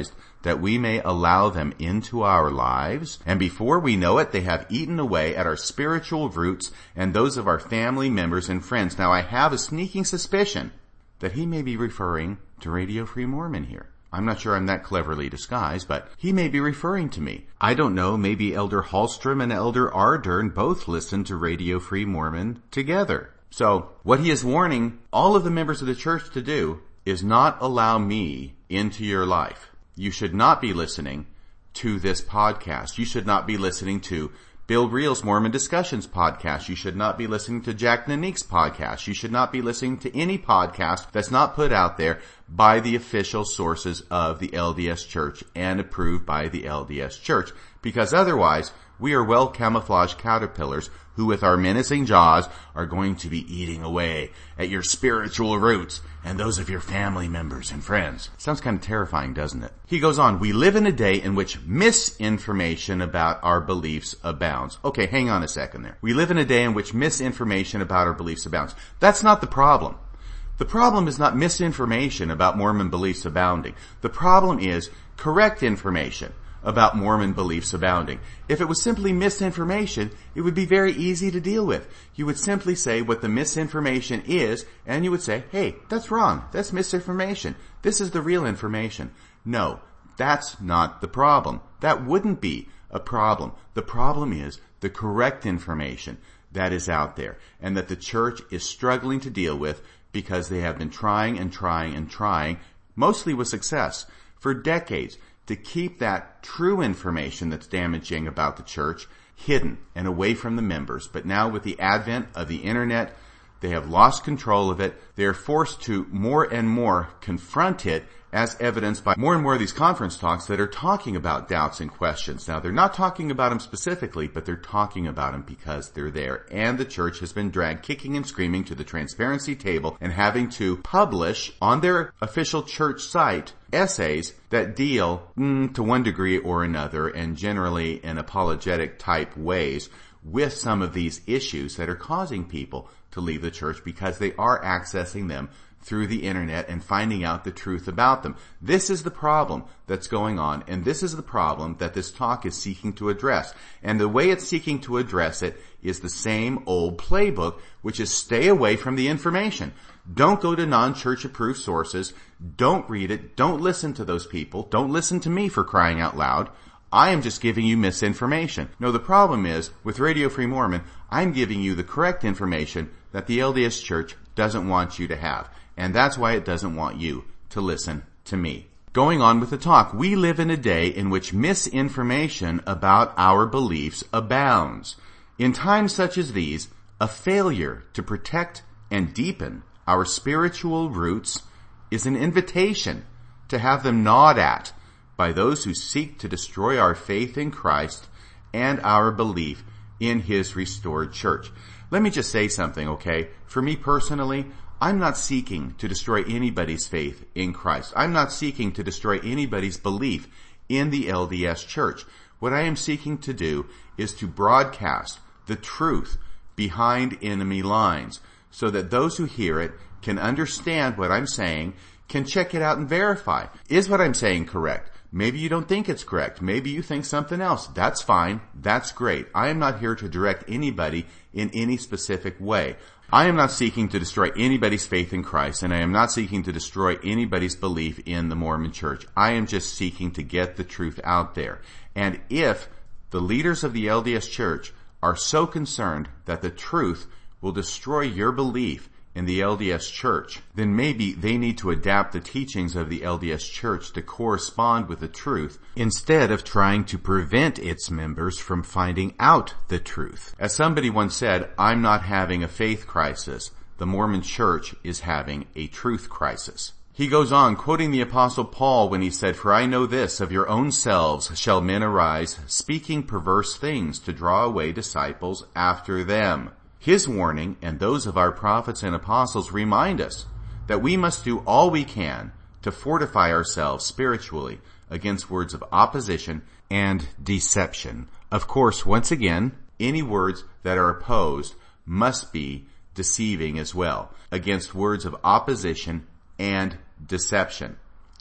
that we may allow them into our lives, and before we know it, they have eaten away at our spiritual roots and those of our family members and friends. Now, I have a sneaking suspicion that he may be referring to Radio Free Mormon here. I'm not sure I'm that cleverly disguised, but he may be referring to me. I don't know, maybe Elder Hallstrom and Elder Ardern both listen to Radio Free Mormon together. So, what he is warning all of the members of the church to do is not allow me into your life. You should not be listening to this podcast. You should not be listening to Bill Reel's Mormon Discussions podcast. You should not be listening to Jack Nanik's podcast. You should not be listening to any podcast that's not put out there by the official sources of the LDS Church and approved by the LDS Church. Because otherwise, we are well-camouflaged caterpillars who with our menacing jaws are going to be eating away at your spiritual roots and those of your family members and friends. Sounds kind of terrifying, doesn't it? He goes on, we live in a day in which misinformation about our beliefs abounds. Okay, hang on a second there. We live in a day in which misinformation about our beliefs abounds. That's not the problem. The problem is not misinformation about Mormon beliefs abounding. The problem is correct information about Mormon beliefs abounding. If it was simply misinformation, it would be very easy to deal with. You would simply say what the misinformation is, and you would say, hey, that's wrong. That's misinformation. This is the real information. No, that's not the problem. That wouldn't be a problem. The problem is the correct information that is out there, and that the church is struggling to deal with because they have been trying and trying and trying, mostly with success, for decades, to keep that true information that's damaging about the church hidden and away from the members. But now with the advent of the internet, they have lost control of it. They are forced to more and more confront it, as evidenced by more and more of these conference talks that are talking about doubts and questions. Now, they're not talking about them specifically, but they're talking about them because they're there. And the church has been dragged kicking and screaming to the transparency table and having to publish on their official church site essays that deal, to one degree or another, and generally in apologetic type ways, with some of these issues that are causing people to leave the church because they are accessing them through the internet and finding out the truth about them. This is the problem that's going on, and this is the problem that this talk is seeking to address. And the way it's seeking to address it is the same old playbook, which is stay away from the information. Don't go to non-church approved sources. Don't read it. Don't listen to those people. Don't listen to me, for crying out loud. I am just giving you misinformation. No, the problem is, with Radio Free Mormon, I'm giving you the correct information that the LDS Church doesn't want you to have. And that's why it doesn't want you to listen to me. Going on with the talk, we live in a day in which misinformation about our beliefs abounds. In times such as these, a failure to protect and deepen our spiritual roots is an invitation to have them gnawed at by those who seek to destroy our faith in Christ and our belief in His restored church. Let me just say something, okay? For me personally, I'm not seeking to destroy anybody's faith in Christ. I'm not seeking to destroy anybody's belief in the LDS Church. What I am seeking to do is to broadcast the truth behind enemy lines so that those who hear it can understand what I'm saying, can check it out and verify. Is what I'm saying correct? Maybe you don't think it's correct. Maybe you think something else. That's fine. That's great. I am not here to direct anybody in any specific way. I am not seeking to destroy anybody's faith in Christ, and I am not seeking to destroy anybody's belief in the Mormon Church. I am just seeking to get the truth out there. And if the leaders of the LDS Church are so concerned that the truth will destroy your belief in the LDS Church, then maybe they need to adapt the teachings of the LDS Church to correspond with the truth instead of trying to prevent its members from finding out the truth. As somebody once said, I'm not having a faith crisis. The Mormon Church is having a truth crisis. He goes on, quoting the Apostle Paul when he said, "For I know this, of your own selves shall men arise, speaking perverse things to draw away disciples after them." His warning and those of our prophets and apostles remind us that we must do all we can to fortify ourselves spiritually against words of opposition and deception. Of course, once again, any words that are opposed must be deceiving as well, against words of opposition and deception.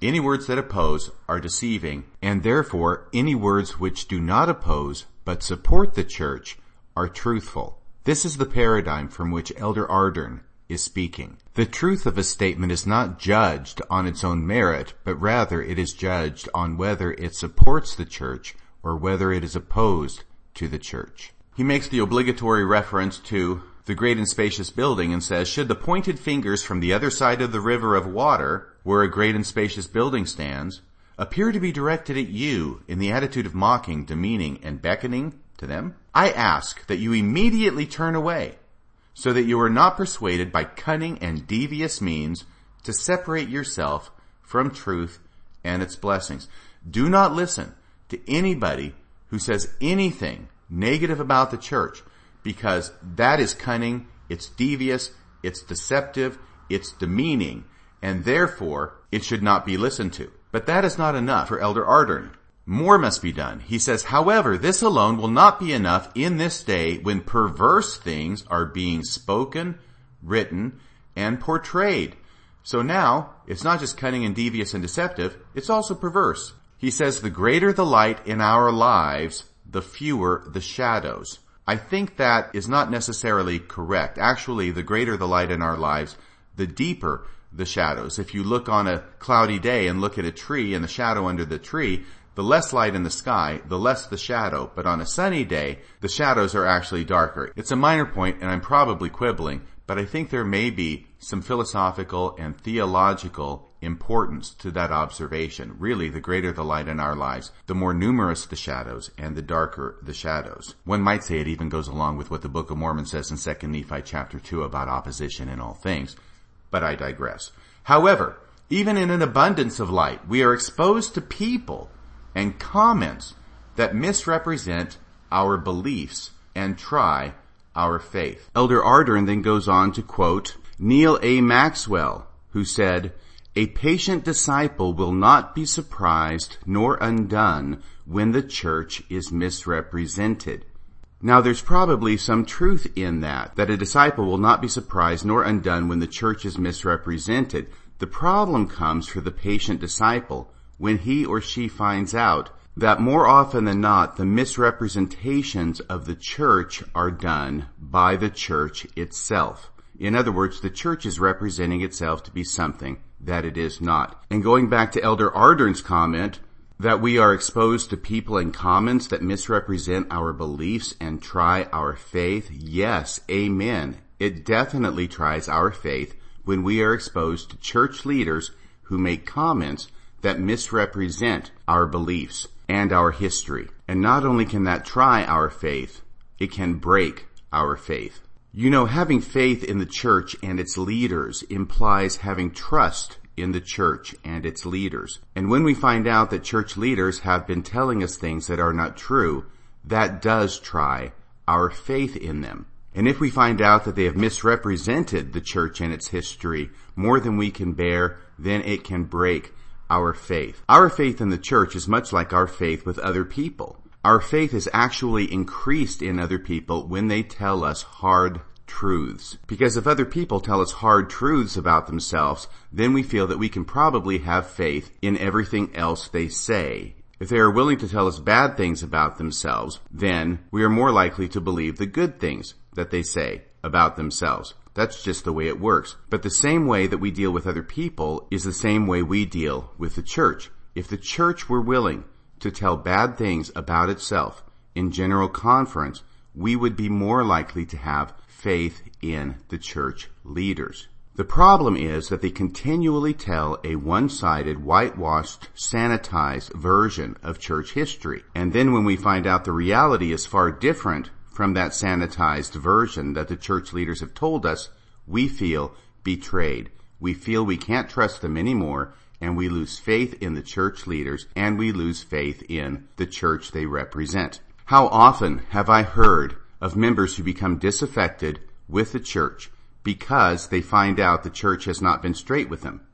Any words that oppose are deceiving, and therefore any words which do not oppose but support the church are truthful. This is the paradigm from which Elder Ardern is speaking. The truth of a statement is not judged on its own merit, but rather it is judged on whether it supports the church or whether it is opposed to the church. He makes the obligatory reference to the great and spacious building and says, should the pointed fingers from the other side of the river of water, where a great and spacious building stands, appear to be directed at you in the attitude of mocking, demeaning, and beckoning to them, I ask that you immediately turn away, so that you are not persuaded by cunning and devious means to separate yourself from truth and its blessings. Do not listen to anybody who says anything negative about the church, because that is cunning, it's devious, it's deceptive, it's demeaning, and therefore it should not be listened to. But that is not enough for Elder Ardern. More must be done. He says, however, this alone will not be enough in this day when perverse things are being spoken, written, and portrayed. So now, it's not just cunning and devious and deceptive, it's also perverse. He says, the greater the light in our lives, the fewer the shadows. I think that is not necessarily correct. Actually, the greater the light in our lives, the deeper the shadows. If you look on a cloudy day and look at a tree and the shadow under the tree, the less light in the sky, the less the shadow. But on a sunny day, the shadows are actually darker. It's a minor point, and I'm probably quibbling, but I think there may be some philosophical and theological importance to that observation. Really, the greater the light in our lives, the more numerous the shadows and the darker the shadows. One might say it even goes along with what the Book of Mormon says in 2 Nephi chapter 2 about opposition in all things. But I digress. However, even in an abundance of light, we are exposed to people and comments that misrepresent our beliefs and try our faith. Elder Ardern then goes on to quote Neil A. Maxwell, who said, a patient disciple will not be surprised nor undone when the church is misrepresented. Now there's probably some truth in that a disciple will not be surprised nor undone when the church is misrepresented. The problem comes for the patient disciple when he or she finds out that more often than not the misrepresentations of the church are done by the church itself. In other words, the church is representing itself to be something that it is not. And going back to Elder Ardern's comment that we are exposed to people and comments that misrepresent our beliefs and try our faith, yes, amen. It definitely tries our faith when we are exposed to church leaders who make comments that misrepresent our beliefs and our history. And not only can that try our faith, it can break our faith. You know, having faith in the church and its leaders implies having trust in the church and its leaders. And when we find out that church leaders have been telling us things that are not true, that does try our faith in them. And if we find out that they have misrepresented the church and its history more than we can bear, then it can break our faith. Our faith in the church is much like our faith with other people. Our faith is actually increased in other people when they tell us hard truths. Because if other people tell us hard truths about themselves, then we feel that we can probably have faith in everything else they say. If they are willing to tell us bad things about themselves, then we are more likely to believe the good things that they say about themselves. That's just the way it works. But the same way that we deal with other people is the same way we deal with the church. If the church were willing to tell bad things about itself in general conference, we would be more likely to have faith in the church leaders. The problem is that they continually tell a one-sided, whitewashed, sanitized version of church history. And then when we find out the reality is far different from that sanitized version that the church leaders have told us, we feel betrayed. We feel we can't trust them anymore, and we lose faith in the church leaders, and we lose faith in the church they represent. How often have I heard of members who become disaffected with the church because they find out the church has not been straight with them?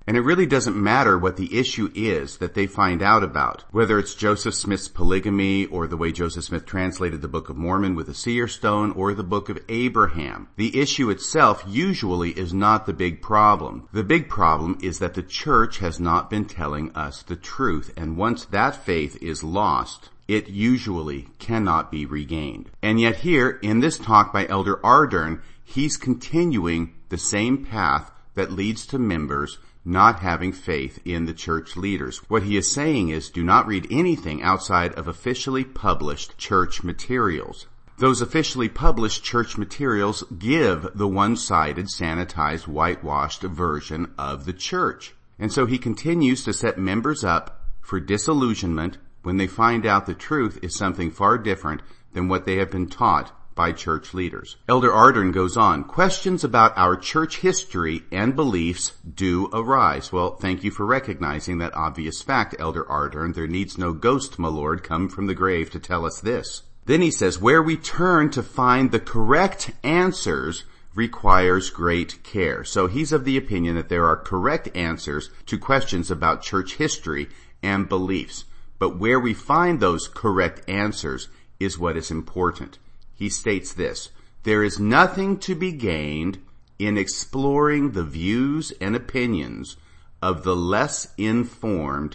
And it really doesn't matter what the issue is that they find out about, whether it's Joseph Smith's polygamy or the way Joseph Smith translated the Book of Mormon with a seer stone or the Book of Abraham. The issue itself usually is not the big problem. The big problem is that the church has not been telling us the truth, and once that faith is lost, it usually cannot be regained. And yet here, in this talk by Elder Ardern, he's continuing the same path that leads to members not having faith in the church leaders. What he is saying is, do not read anything outside of officially published church materials. Those officially published church materials give the one-sided, sanitized, whitewashed version of the church. And so he continues to set members up for disillusionment when they find out the truth is something far different than what they have been taught by church leaders. Elder Ardern goes on, questions about our church history and beliefs do arise. Well, thank you for recognizing that obvious fact, Elder Ardern. There needs no ghost, my lord, come from the grave to tell us this. Then he says, where we turn to find the correct answers requires great care. So he's of the opinion that there are correct answers to questions about church history and beliefs. But where we find those correct answers is what is important. He states this, there is nothing to be gained in exploring the views and opinions of the less informed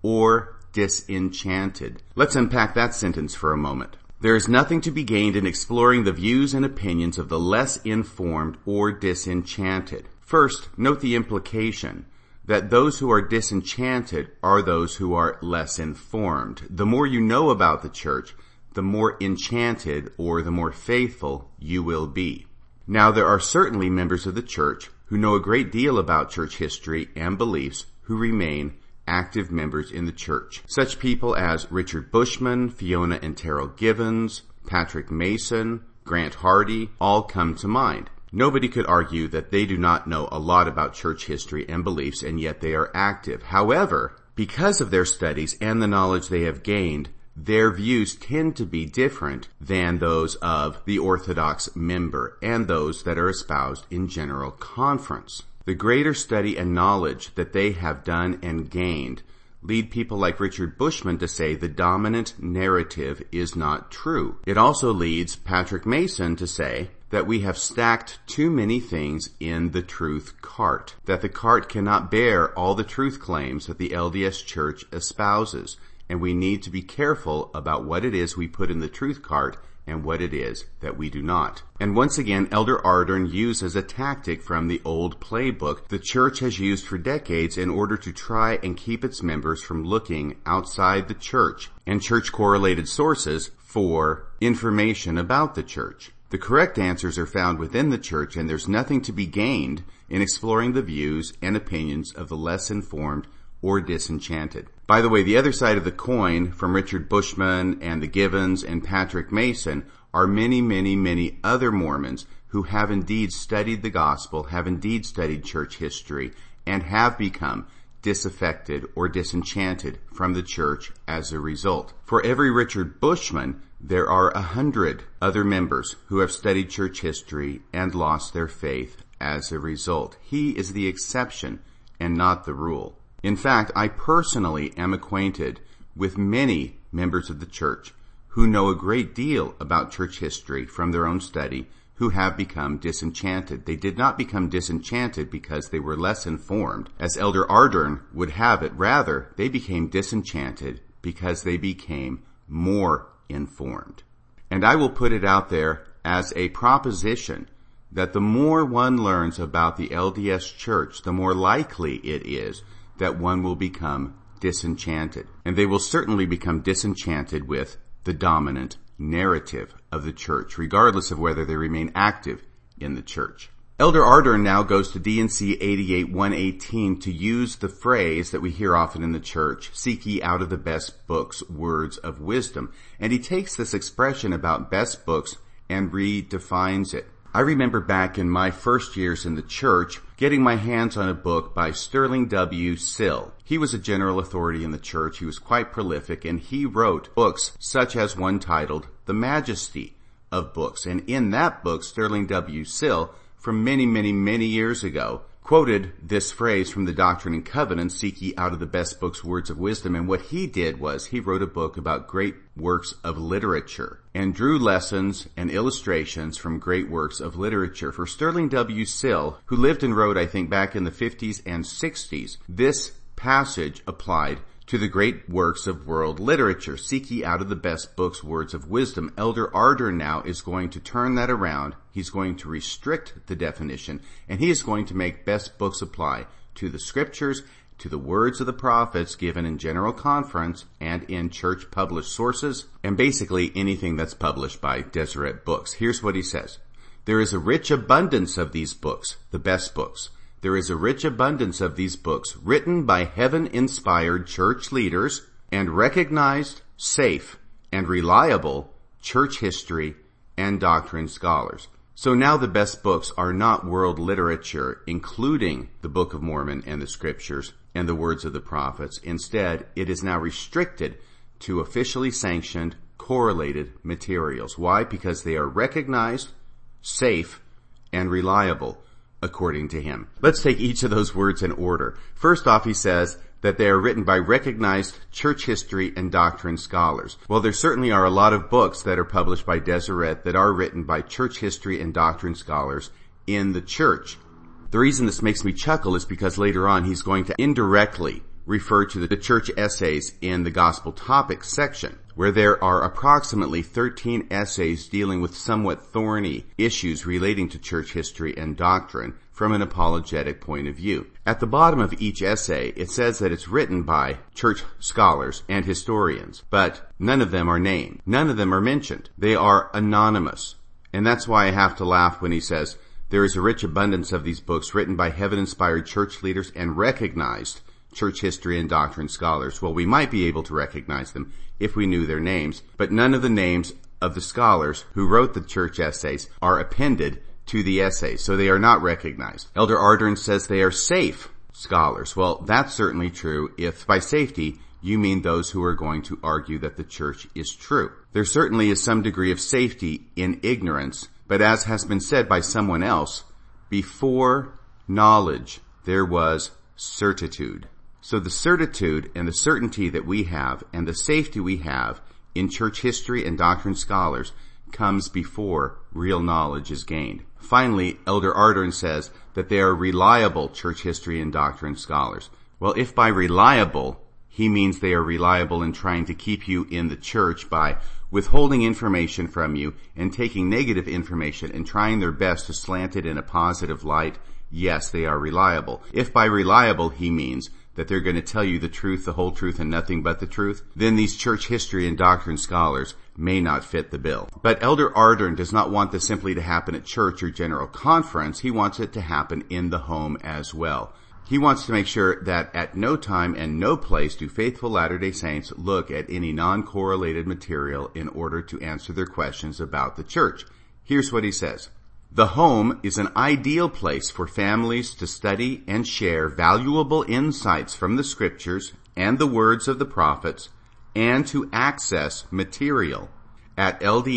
or disenchanted. Let's unpack that sentence for a moment. There is nothing to be gained in exploring the views and opinions of the less informed or disenchanted. First, note the implication that those who are disenchanted are those who are less informed. The more you know about the church, the more enchanted or the more faithful you will be. Now, there are certainly members of the church who know a great deal about church history and beliefs who remain active members in the church. Such people as Richard Bushman, Fiona and Terrell Givens, Patrick Mason, Grant Hardy, all come to mind. Nobody could argue that they do not know a lot about church history and beliefs, and yet they are active. However, because of their studies and the knowledge they have gained, their views tend to be different than those of the Orthodox member and those that are espoused in general conference. The greater study and knowledge that they have done and gained lead people like Richard Bushman to say the dominant narrative is not true. It also leads Patrick Mason to say that we have stacked too many things in the truth cart, that the cart cannot bear all the truth claims that the LDS Church espouses, and we need to be careful about what it is we put in the truth cart and what it is that we do not. And once again, Elder Ardern uses a tactic from the old playbook the church has used for decades in order to try and keep its members from looking outside the church and church-correlated sources for information about the church. The correct answers are found within the church, and there's nothing to be gained in exploring the views and opinions of the less informed or disenchanted. By the way, the other side of the coin from Richard Bushman and the Givens and Patrick Mason are many, many, many other Mormons who have indeed studied the gospel, have indeed studied church history, and have become disaffected or disenchanted from the church as a result. For every Richard Bushman, there are 100 other members who have studied church history and lost their faith as a result. He is the exception and not the rule. In fact, I personally am acquainted with many members of the church who know a great deal about church history from their own study who have become disenchanted. They did not become disenchanted because they were less informed, as Elder Ardern would have it. Rather, they became disenchanted because they became more informed. And I will put it out there as a proposition that the more one learns about the LDS Church, the more likely it is that one will become disenchanted. And they will certainly become disenchanted with the dominant narrative of the church, regardless of whether they remain active in the church. Elder Ardern now goes to D&C 88-118 to use the phrase that we hear often in the church, seek ye out of the best books words of wisdom. And he takes this expression about best books and redefines it. I remember back in my first years in the church getting my hands on a book by Sterling W. Sill. He was a general authority in the church. He was quite prolific, and he wrote books such as one titled The Majesty of Books. And in that book, Sterling W. Sill, from many, many, many years ago, quoted this phrase from the Doctrine and Covenants, seek ye out of the best books words of wisdom. And what he did was he wrote a book about great works of literature and drew lessons and illustrations from great works of literature. For Sterling W. Sill, who lived and wrote, I think, back in the 50s and 60s, this passage applied to the great works of world literature. Seek ye out of the best books words of wisdom. Elder Arder now is going to turn that around. He's going to restrict the definition, and he is going to make best books apply to the scriptures, to the words of the prophets given in general conference and in church published sources, and basically anything that's published by Deseret Books. Here's what he says. There is a rich abundance of these books, the best books. There is a rich abundance of these books written by heaven-inspired church leaders and recognized, safe, and reliable church history and doctrine scholars. So now the best books are not world literature, including the Book of Mormon and the Scriptures and the words of the prophets. Instead, it is now restricted to officially sanctioned, correlated materials. Why? Because they are recognized, safe, and reliable, according to him. Let's take each of those words in order. First off, he says that they are written by recognized church history and doctrine scholars. Well, there certainly are a lot of books that are published by Deseret that are written by church history and doctrine scholars in the church. The reason this makes me chuckle is because later on he's going to indirectly refer to the church essays in the gospel topics section, where there are approximately 13 essays dealing with somewhat thorny issues relating to church history and doctrine from an apologetic point of view. At the bottom of each essay, it says that it's written by church scholars and historians, but none of them are named. None of them are mentioned. They are anonymous. And that's why I have to laugh when he says, there is a rich abundance of these books written by heaven-inspired church leaders and recognized church history and doctrine scholars. Well, we might be able to recognize them if we knew their names, but none of the names of the scholars who wrote the church essays are appended to the essays, so they are not recognized. Elder Ardern says they are safe scholars. Well, that's certainly true if by safety you mean those who are going to argue that the church is true. There certainly is some degree of safety in ignorance, but as has been said by someone else, before knowledge there was certitude. So the certitude and the certainty that we have and the safety we have in church history and doctrine scholars comes before real knowledge is gained. Finally, Elder Ardern says that they are reliable church history and doctrine scholars. Well, if by reliable he means they are reliable in trying to keep you in the church by withholding information from you and taking negative information and trying their best to slant it in a positive light, yes, they are reliable. If by reliable he means that they're going to tell you the truth, the whole truth, and nothing but the truth, then these church history and doctrine scholars may not fit the bill. But Elder Ardern does not want this simply to happen at church or general conference. He wants it to happen in the home as well. He wants to make sure that at no time and no place do faithful Latter-day Saints look at any non-correlated material in order to answer their questions about the church. Here's what he says. The home is an ideal place for families to study and share valuable insights from the scriptures and the words of the prophets, and to access material at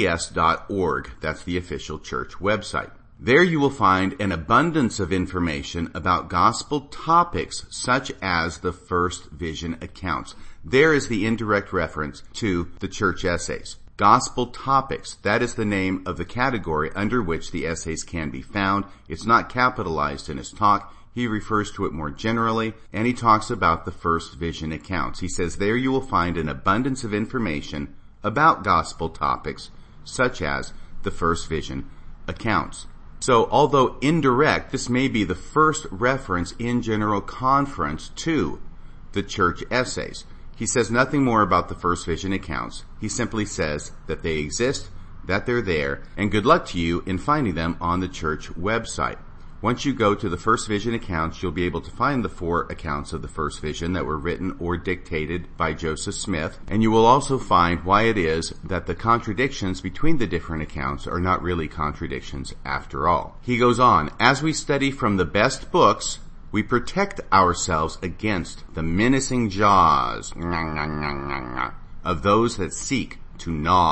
lds.org. That's the official church website. There you will find an abundance of information about gospel topics such as the first vision accounts. There is the indirect reference to the church essays. Gospel topics, that is the name of the category under which the essays can be found. It's not capitalized in his talk. He refers to it more generally, and he talks about the first vision accounts. He says there you will find an abundance of information about gospel topics such as the first vision accounts. So, although indirect, this may be the first reference in general conference to the church essays. He says nothing more about the first vision accounts. He simply says that they exist, that they're there, and good luck to you in finding them on the church website. Once you go to the first vision accounts, you'll be able to find the 4 accounts of the first vision that were written or dictated by Joseph Smith, and you will also find why it is that the contradictions between the different accounts are not really contradictions after all. He goes on, as we study from the best books, we protect ourselves against the menacing jaws of those that seek to gnaw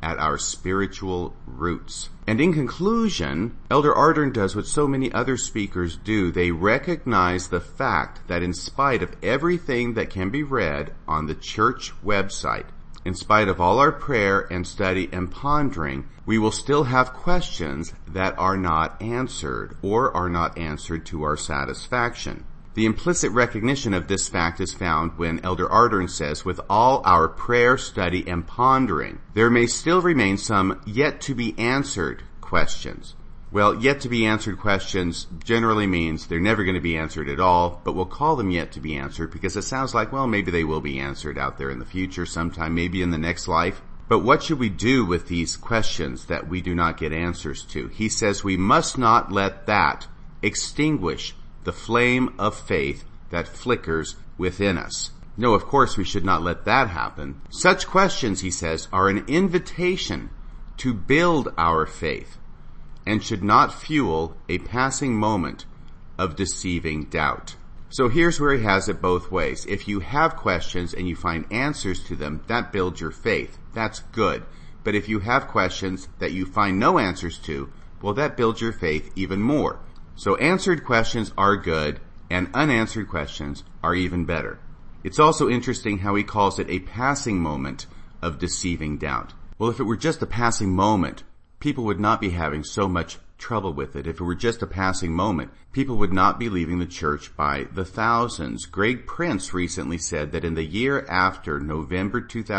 at our spiritual roots. And in conclusion, Elder Ardern does what so many other speakers do. They recognize the fact that in spite of everything that can be read on the church website, in spite of all our prayer and study and pondering, we will still have questions that are not answered or are not answered to our satisfaction. The implicit recognition of this fact is found when Elder Ardern says, with all our prayer, study, and pondering, there may still remain some yet to be answered questions. Well, yet to be answered questions generally means they're never going to be answered at all, but we'll call them yet to be answered because it sounds like, well, maybe they will be answered out there in the future sometime, maybe in the next life. But what should we do with these questions that we do not get answers to? He says we must not let that extinguish the flame of faith that flickers within us. No, of course we should not let that happen. Such questions, he says, are an invitation to build our faith and should not fuel a passing moment of deceiving doubt. So here's where he has it both ways. If you have questions and you find answers to them, that builds your faith. That's good. But if you have questions that you find no answers to, well, that builds your faith even more. So answered questions are good, and unanswered questions are even better. It's also interesting how he calls it a passing moment of deceiving doubt. Well, if it were just a passing moment, people would not be having so much trouble with it. If it were just a passing moment, people would not be leaving the church by the thousands. Greg Prince recently said that in the year after November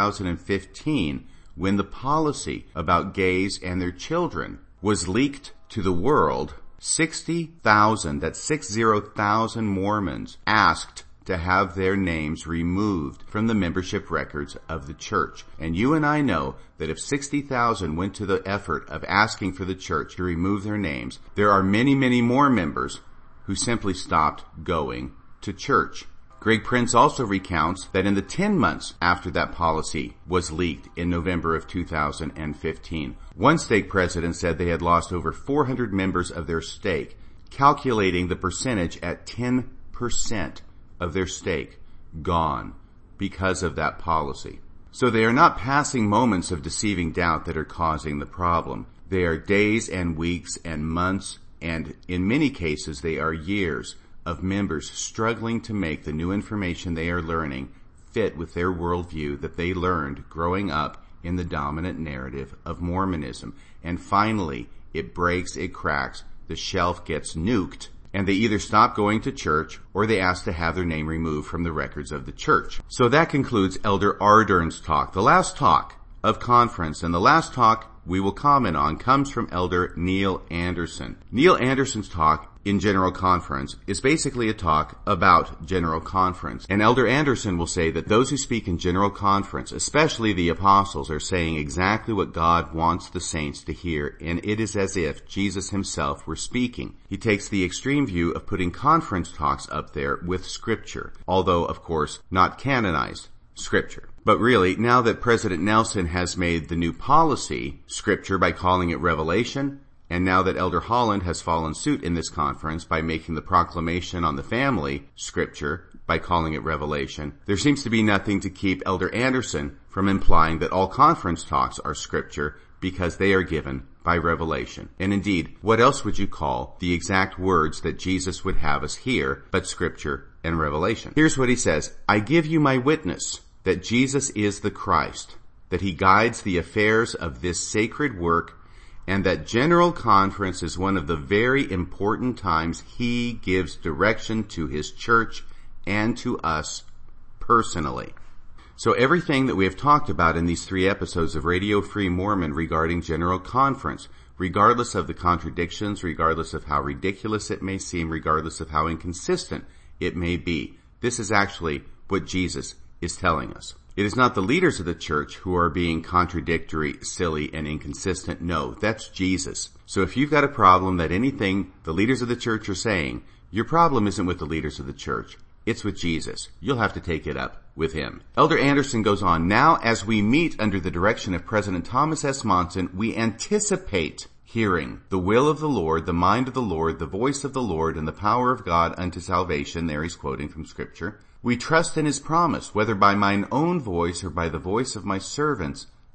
2015, when the policy about gays and their children was leaked to the world, 60,000, that's 60,000 Mormons asked to have their names removed from the membership records of the church. And you and I know that if 60,000 went to the effort of asking for the church to remove their names, there are many, many more members who simply stopped going to church. Greg Prince also recounts that in the 10 months after that policy was leaked in November of 2015, one stake president said they had lost over 400 members of their stake, calculating the percentage at 10% of their stake gone because of that policy. So they are not passing moments of deceiving doubt that are causing the problem. They are days and weeks and months, and in many cases they are years of members struggling to make the new information they are learning fit with their worldview that they learned growing up in the dominant narrative of Mormonism. And finally, it breaks, it cracks, the shelf gets nuked, and they either stop going to church or they ask to have their name removed from the records of the church. So that concludes Elder Ardern's talk. The last talk of conference and the last talk we will comment on comes from Elder Neil Anderson. Neil Anderson's talk in General Conference is basically a talk about General Conference. And Elder Anderson will say that those who speak in General Conference, especially the apostles, are saying exactly what God wants the saints to hear, and it is as if Jesus himself were speaking. He takes the extreme view of putting conference talks up there with Scripture, although, of course, not canonized Scripture. But really, now that President Nelson has made the new policy Scripture by calling it Revelation, and now that Elder Holland has fallen suit in this conference by making the proclamation on the family Scripture by calling it Revelation, there seems to be nothing to keep Elder Anderson from implying that all conference talks are Scripture because they are given by revelation. And indeed, what else would you call the exact words that Jesus would have us hear but Scripture and Revelation? Here's what he says: I give you my witness that Jesus is the Christ, that he guides the affairs of this sacred work, and that General Conference is one of the very important times he gives direction to his church and to us personally. So everything that we have talked about in these 3 episodes of Radio Free Mormon regarding General Conference, regardless of the contradictions, regardless of how ridiculous it may seem, regardless of how inconsistent it may be, this is actually what Jesus is telling us. It is not the leaders of the church who are being contradictory, silly, and inconsistent. No, that's Jesus. So if you've got a problem that anything the leaders of the church are saying, your problem isn't with the leaders of the church. It's with Jesus. You'll have to take it up with him. Elder Anderson goes on, now as we meet under the direction of President Thomas S. Monson, we anticipate hearing the will of the Lord, the mind of the Lord, the voice of the Lord, and the power of God unto salvation. There he's quoting from Scripture. We trust in his promise, whether by mine own voice or by the voice of my servants,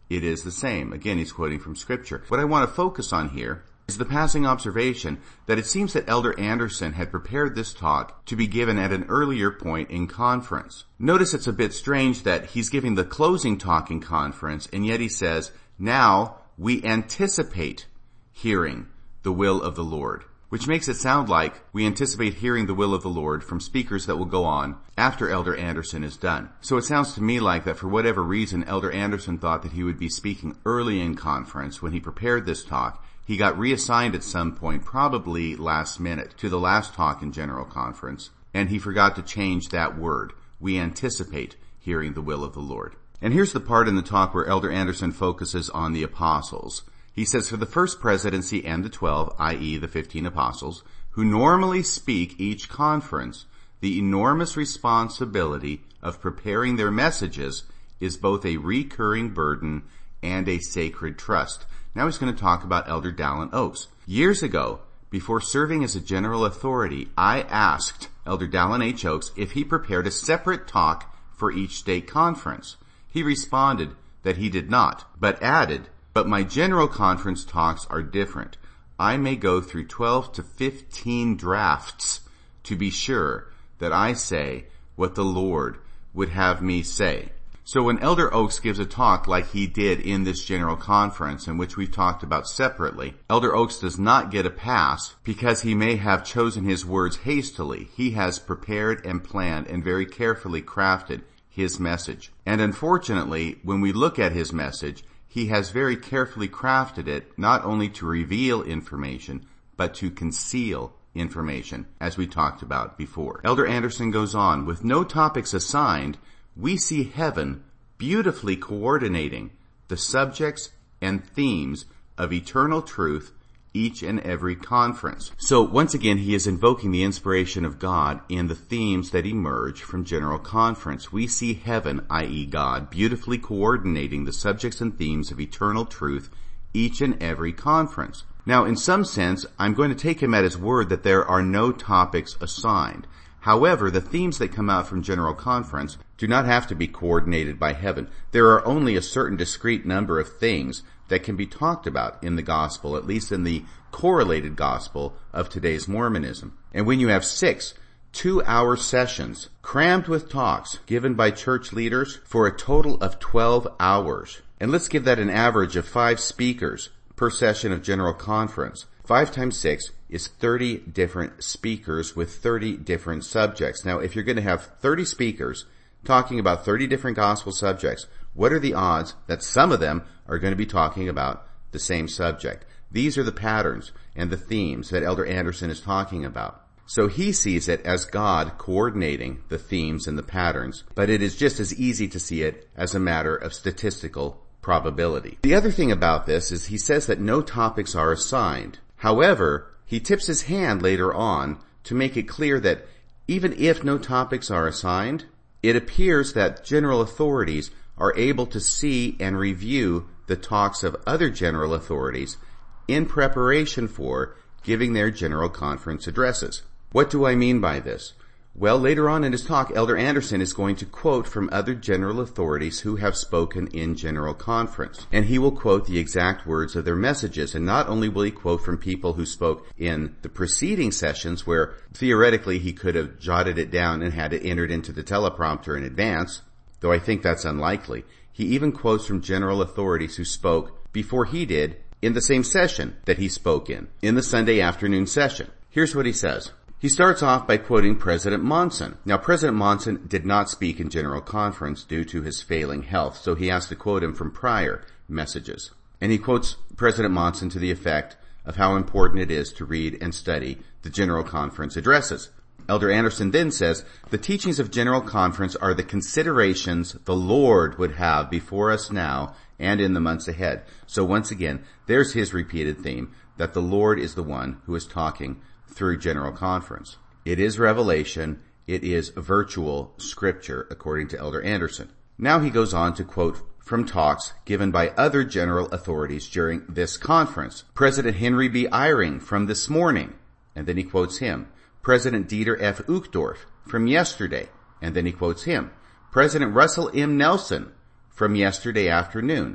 it is the same. Again, he's quoting from Scripture. What I want to focus on here is the passing observation that it seems that Elder Anderson had prepared this talk to be given at an earlier point in conference. Notice it's a bit strange that he's giving the closing talk in conference, and yet he says, now we anticipate hearing the will of the Lord, which makes it sound like we anticipate hearing the will of the Lord from speakers that will go on after Elder Anderson is done. So it sounds to me like that for whatever reason, Elder Anderson thought that he would be speaking early in conference when he prepared this talk. He got reassigned at some point, probably last minute, to the last talk in General Conference, and he forgot to change that word. We anticipate hearing the will of the Lord. And here's the part in the talk where Elder Anderson focuses on the apostles. He says, for the first presidency and the 12, i.e. the 15 apostles, who normally speak each conference, the enormous responsibility of preparing their messages is both a recurring burden and a sacred trust. Now he's going to talk about Elder Dallin Oaks. Years ago, before serving as a general authority, I asked Elder Dallin H. Oaks if he prepared a separate talk for each state conference. He responded that he did not, but added, but my general conference talks are different. I may go through 12 to 15 drafts to be sure that I say what the Lord would have me say. So when Elder Oaks gives a talk like he did in this general conference, in which we've talked about separately, Elder Oaks does not get a pass because he may have chosen his words hastily. He has prepared and planned and very carefully crafted his message. And unfortunately, when we look at his message, he has very carefully crafted it not only to reveal information, but to conceal information, as we talked about before. Elder Anderson goes on, with no topics assigned, we see heaven beautifully coordinating the subjects and themes of eternal truth each and every conference. So once again, he is invoking the inspiration of God in the themes that emerge from General Conference. We see heaven, i.e. God, beautifully coordinating the subjects and themes of eternal truth each and every conference. Now, in some sense, I'm going to take him at his word that there are no topics assigned. However, the themes that come out from General Conference do not have to be coordinated by heaven. There are only a certain discrete number of things that can be talked about in the gospel, at least in the correlated gospel of today's Mormonism. And when you have 6 2-hour sessions crammed with talks given by church leaders for a total of 12 hours, and let's give that an average of 5 speakers per session of General Conference. 5 times 6 is 30 different speakers with 30 different subjects. Now, if you're going to have 30 speakers talking about 30 different gospel subjects, what are the odds that some of them are going to be talking about the same subject? These are the patterns and the themes that Elder Anderson is talking about. So he sees it as God coordinating the themes and the patterns, but it is just as easy to see it as a matter of statistical probability. The other thing about this is he says that no topics are assigned. However, he tips his hand later on to make it clear that even if no topics are assigned, it appears that general authorities are able to see and review the talks of other general authorities in preparation for giving their General Conference addresses. What do I mean by this? Well, later on in his talk, Elder Anderson is going to quote from other general authorities who have spoken in General Conference. And he will quote the exact words of their messages. And not only will he quote from people who spoke in the preceding sessions where theoretically he could have jotted it down and had it entered into the teleprompter in advance, though I think that's unlikely. He even quotes from general authorities who spoke before he did in the same session that he spoke in the Sunday afternoon session. Here's what he says. He starts off by quoting President Monson. Now, President Monson did not speak in General Conference due to his failing health, so he has to quote him from prior messages. And he quotes President Monson to the effect of how important it is to read and study the General Conference addresses. Elder Anderson then says, the teachings of General Conference are the considerations the Lord would have before us now and in the months ahead. So once again, there's his repeated theme, that the Lord is the one who is talking through General Conference. It is revelation. It is virtual scripture, according to Elder Anderson. Now he goes on to quote from talks given by other general authorities during this conference. President Henry B. Eyring from this morning, and then he quotes him. President Dieter F. Uchtdorf from yesterday, and then he quotes him. President Russell M. Nelson from yesterday afternoon.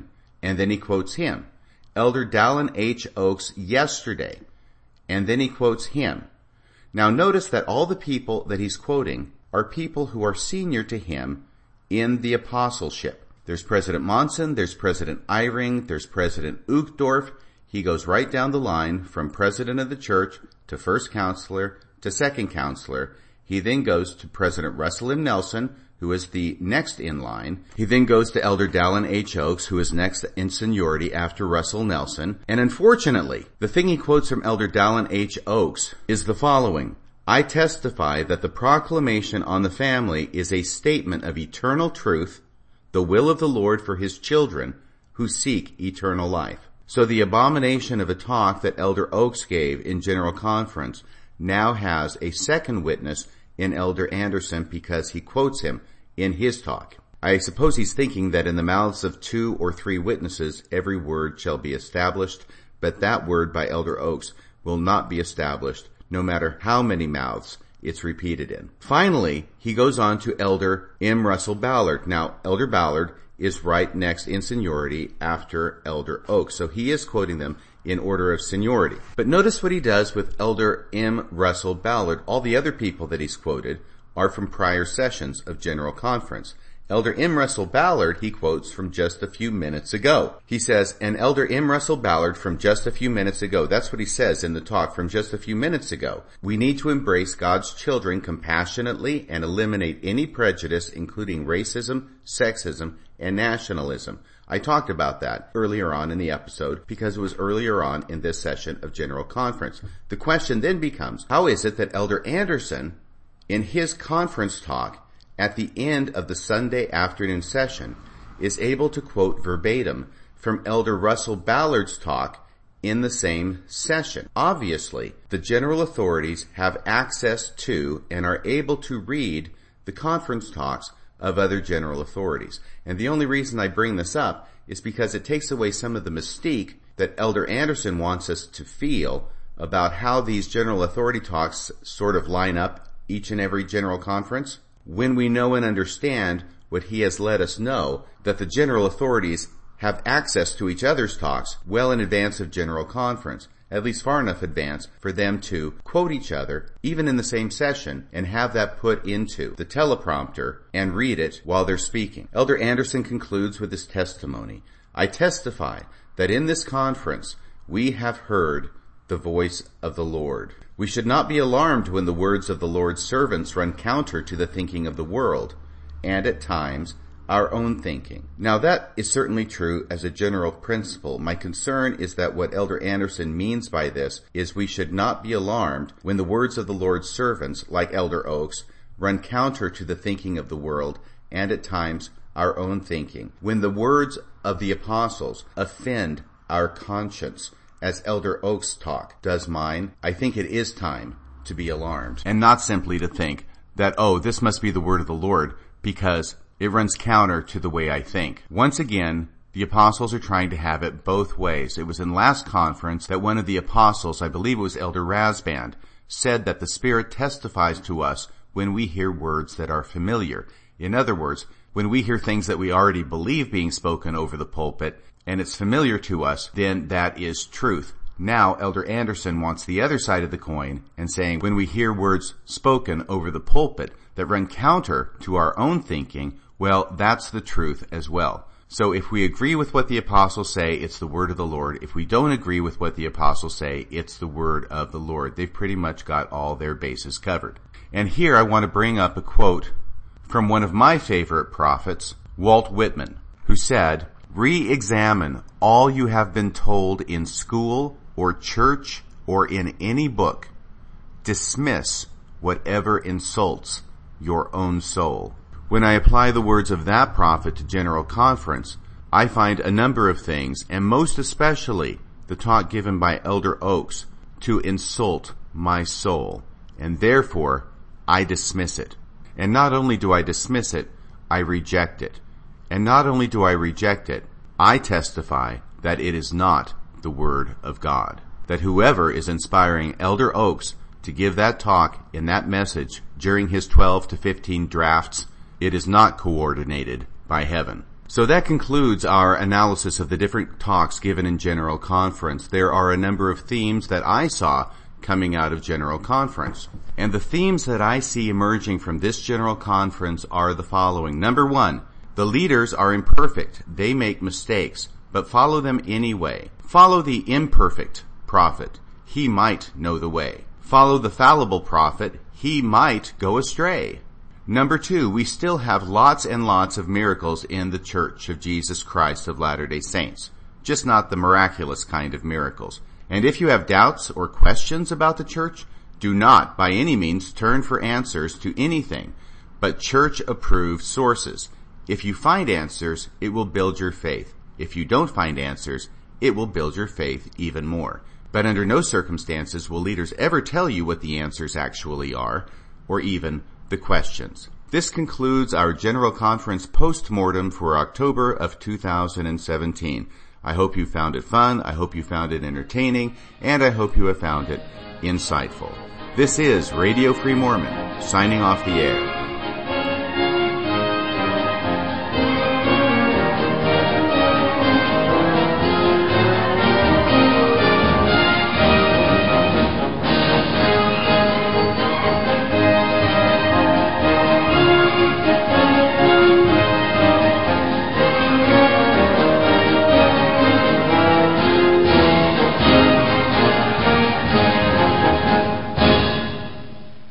and then he quotes him. Elder Dallin H. Oaks yesterday, and then he quotes him. Now notice that all the people that he's quoting are people who are senior to him in the apostleship. There's President Monson, there's President Eyring, there's President Uchtdorf. He goes right down the line from president of the church to first counselor to second counselor. He then goes to President Russell M. Nelson, who is the next in line. He then goes to Elder Dallin H. Oaks, who is next in seniority after Russell Nelson. And unfortunately, the thing he quotes from Elder Dallin H. Oaks is the following. I testify that the proclamation on the family is a statement of eternal truth, the will of the Lord for his children who seek eternal life. So the abomination of a talk that Elder Oaks gave in General Conference now has a second witness in Elder Anderson because he quotes him in his talk. I suppose he's thinking that in the mouths of 2 or 3 witnesses every word shall be established, but that word by Elder Oaks will not be established no matter how many mouths it's repeated in. Finally, he goes on to Elder M. Russell Ballard. Now, Elder Ballard is right next in seniority after Elder Oaks, so he is quoting them in order of seniority. But notice what he does with Elder M. Russell Ballard. All the other people that he's quoted are from prior sessions of General Conference. Elder M. Russell Ballard, he quotes from just a few minutes ago. He says, and Elder M. Russell Ballard from just a few minutes ago. That's what he says in the talk from just a few minutes ago. We need to embrace God's children compassionately and eliminate any prejudice, including racism, sexism, and nationalism. I talked about that earlier on in the episode because it was earlier on in this session of General Conference. The question then becomes, how is it that Elder Anderson, in his conference talk, at the end of the Sunday afternoon session, is able to quote verbatim from Elder Russell Ballard's talk in the same session? Obviously, the general authorities have access to and are able to read the conference talks of other general authorities. And the only reason I bring this up is because it takes away some of the mystique that Elder Anderson wants us to feel about how these general authority talks sort of line up each and every general conference, when we know and understand what he has let us know, that the general authorities have access to each other's talks well in advance of General Conference, at least far enough advance for them to quote each other, even in the same session, and have that put into the teleprompter and read it while they're speaking. Elder Anderson concludes with his testimony. I testify that in this conference we have heard the voice of the Lord. We should not be alarmed when the words of the Lord's servants run counter to the thinking of the world, and at times our own thinking. Now that is certainly true as a general principle. My concern is that what Elder Anderson means by this is we should not be alarmed when the words of the Lord's servants, like Elder Oaks, run counter to the thinking of the world, and at times our own thinking. When the words of the apostles offend our conscience, as Elder Oaks' talk does mine, I think it is time to be alarmed. And not simply to think that, oh, this must be the word of the Lord because it runs counter to the way I think. Once again, the apostles are trying to have it both ways. It was in last conference that one of the apostles, I believe it was Elder Rasband, said that the Spirit testifies to us when we hear words that are familiar. In other words, when we hear things that we already believe being spoken over the pulpit, and it's familiar to us, then that is truth. Now, Elder Anderson wants the other side of the coin and saying when we hear words spoken over the pulpit that run counter to our own thinking, well, that's the truth as well. So if we agree with what the apostles say, it's the word of the Lord. If we don't agree with what the apostles say, it's the word of the Lord. They've pretty much got all their bases covered. And here I want to bring up a quote from one of my favorite prophets, Walt Whitman, who said, "Re-examine all you have been told in school or church or in any book. Dismiss whatever insults your own soul." When I apply the words of that prophet to General Conference, I find a number of things, and most especially the talk given by Elder Oaks, to insult my soul, and therefore I dismiss it. And not only do I dismiss it, I reject it. And not only do I reject it, I testify that it is not the Word of God. That whoever is inspiring Elder Oaks to give that talk in that message during his 12 to 15 drafts, it is not coordinated by heaven. So that concludes our analysis of the different talks given in General Conference. There are a number of themes that I saw coming out of General Conference. And the themes that I see emerging from this General Conference are the following. Number one, the leaders are imperfect. They make mistakes, but follow them anyway. Follow the imperfect prophet. He might know the way. Follow the fallible prophet. He might go astray. Number two, we still have lots and lots of miracles in the Church of Jesus Christ of Latter-day Saints, just not the miraculous kind of miracles. And if you have doubts or questions about the church, do not by any means turn for answers to anything but church-approved sources. If you find answers, it will build your faith. If you don't find answers, it will build your faith even more. But under no circumstances will leaders ever tell you what the answers actually are, or even the questions. This concludes our General Conference post-mortem for October of 2017. I hope you found it fun, I hope you found it entertaining, and I hope you have found it insightful. This is Radio Free Mormon, signing off the air.